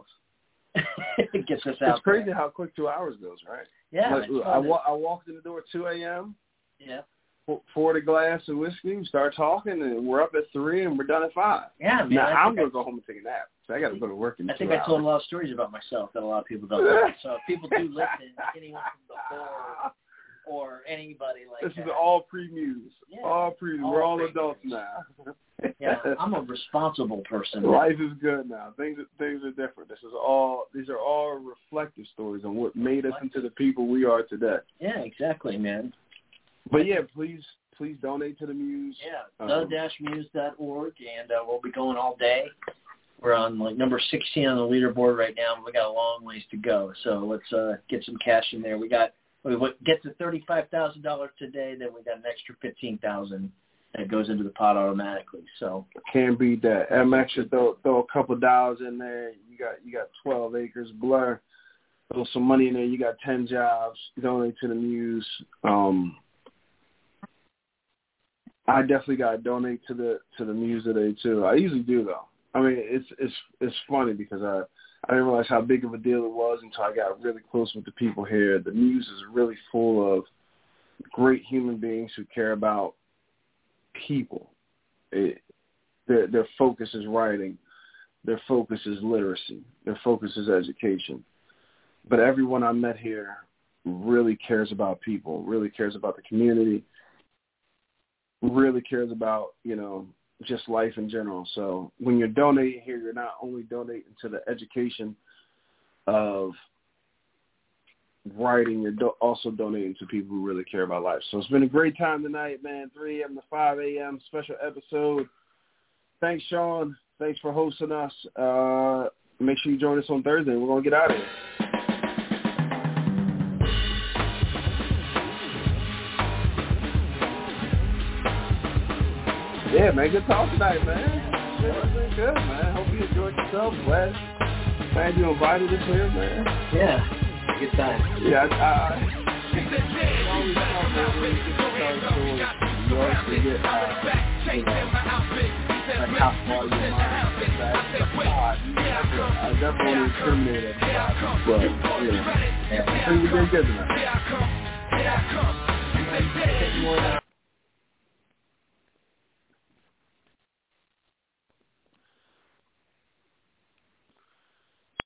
get this out. It's crazy how quick 2 hours goes, right? Yeah. I walked in the door at 2 a.m. Yeah. Poured a glass of whiskey, start talking, and we're up at 3 and we're done at 5. Yeah, man. Now I'm gonna go home and take a nap. So I got to go to work in 2 hours. I think I told a lot of stories about myself that a lot of people don't know. So if people do listen, anyone from the board or anybody like this that. This is all pre-news. Yeah, all pre-news. We're all adults now. Yeah, I'm a responsible person. Life is good now. Things are different. These are all reflective stories on what made us into the people we are today. Yeah, exactly, man. But yeah, please donate to the Muse. Yeah, the-muse.org, and we'll be going all day. We're on number 16 on the leaderboard right now, but we got a long ways to go. So let's get some cash in there. We get to $35,000 today, then we got an extra $15,000 that goes into the pot automatically. So can't beat that. MX should throw a couple dollars in there. You got 12 acres. Blur, throw some money in there. You got 10 jobs. Donate to the Muse. I definitely got to donate to the Muse today too. I usually do though. I mean, it's funny because I didn't realize how big of a deal it was until I got really close with the people here. The Muse is really full of great human beings who care about people. Their focus is writing. Their focus is literacy. Their focus is education. But everyone I met here really cares about people, really cares about the community, really cares about, just life in general. So when you're donating here, you're not only donating to the education of writing, you're also donating to people who really care about life. So it's been a great time tonight, man. 3 a.m. to 5 a.m. special episode. Thanks, Sean. Thanks for hosting us. Make sure you join us on Thursday. We're going to get out of here. Yeah, man, good talk tonight, man. It's been good, man. Hope you enjoyed yourself. Glad you invited us here, man. Yeah, good time. Yeah, I always talk about when you get to tell stories. You always forget like how far your mind is back. I definitely want to incriminate everybody, but, I think we did good tonight.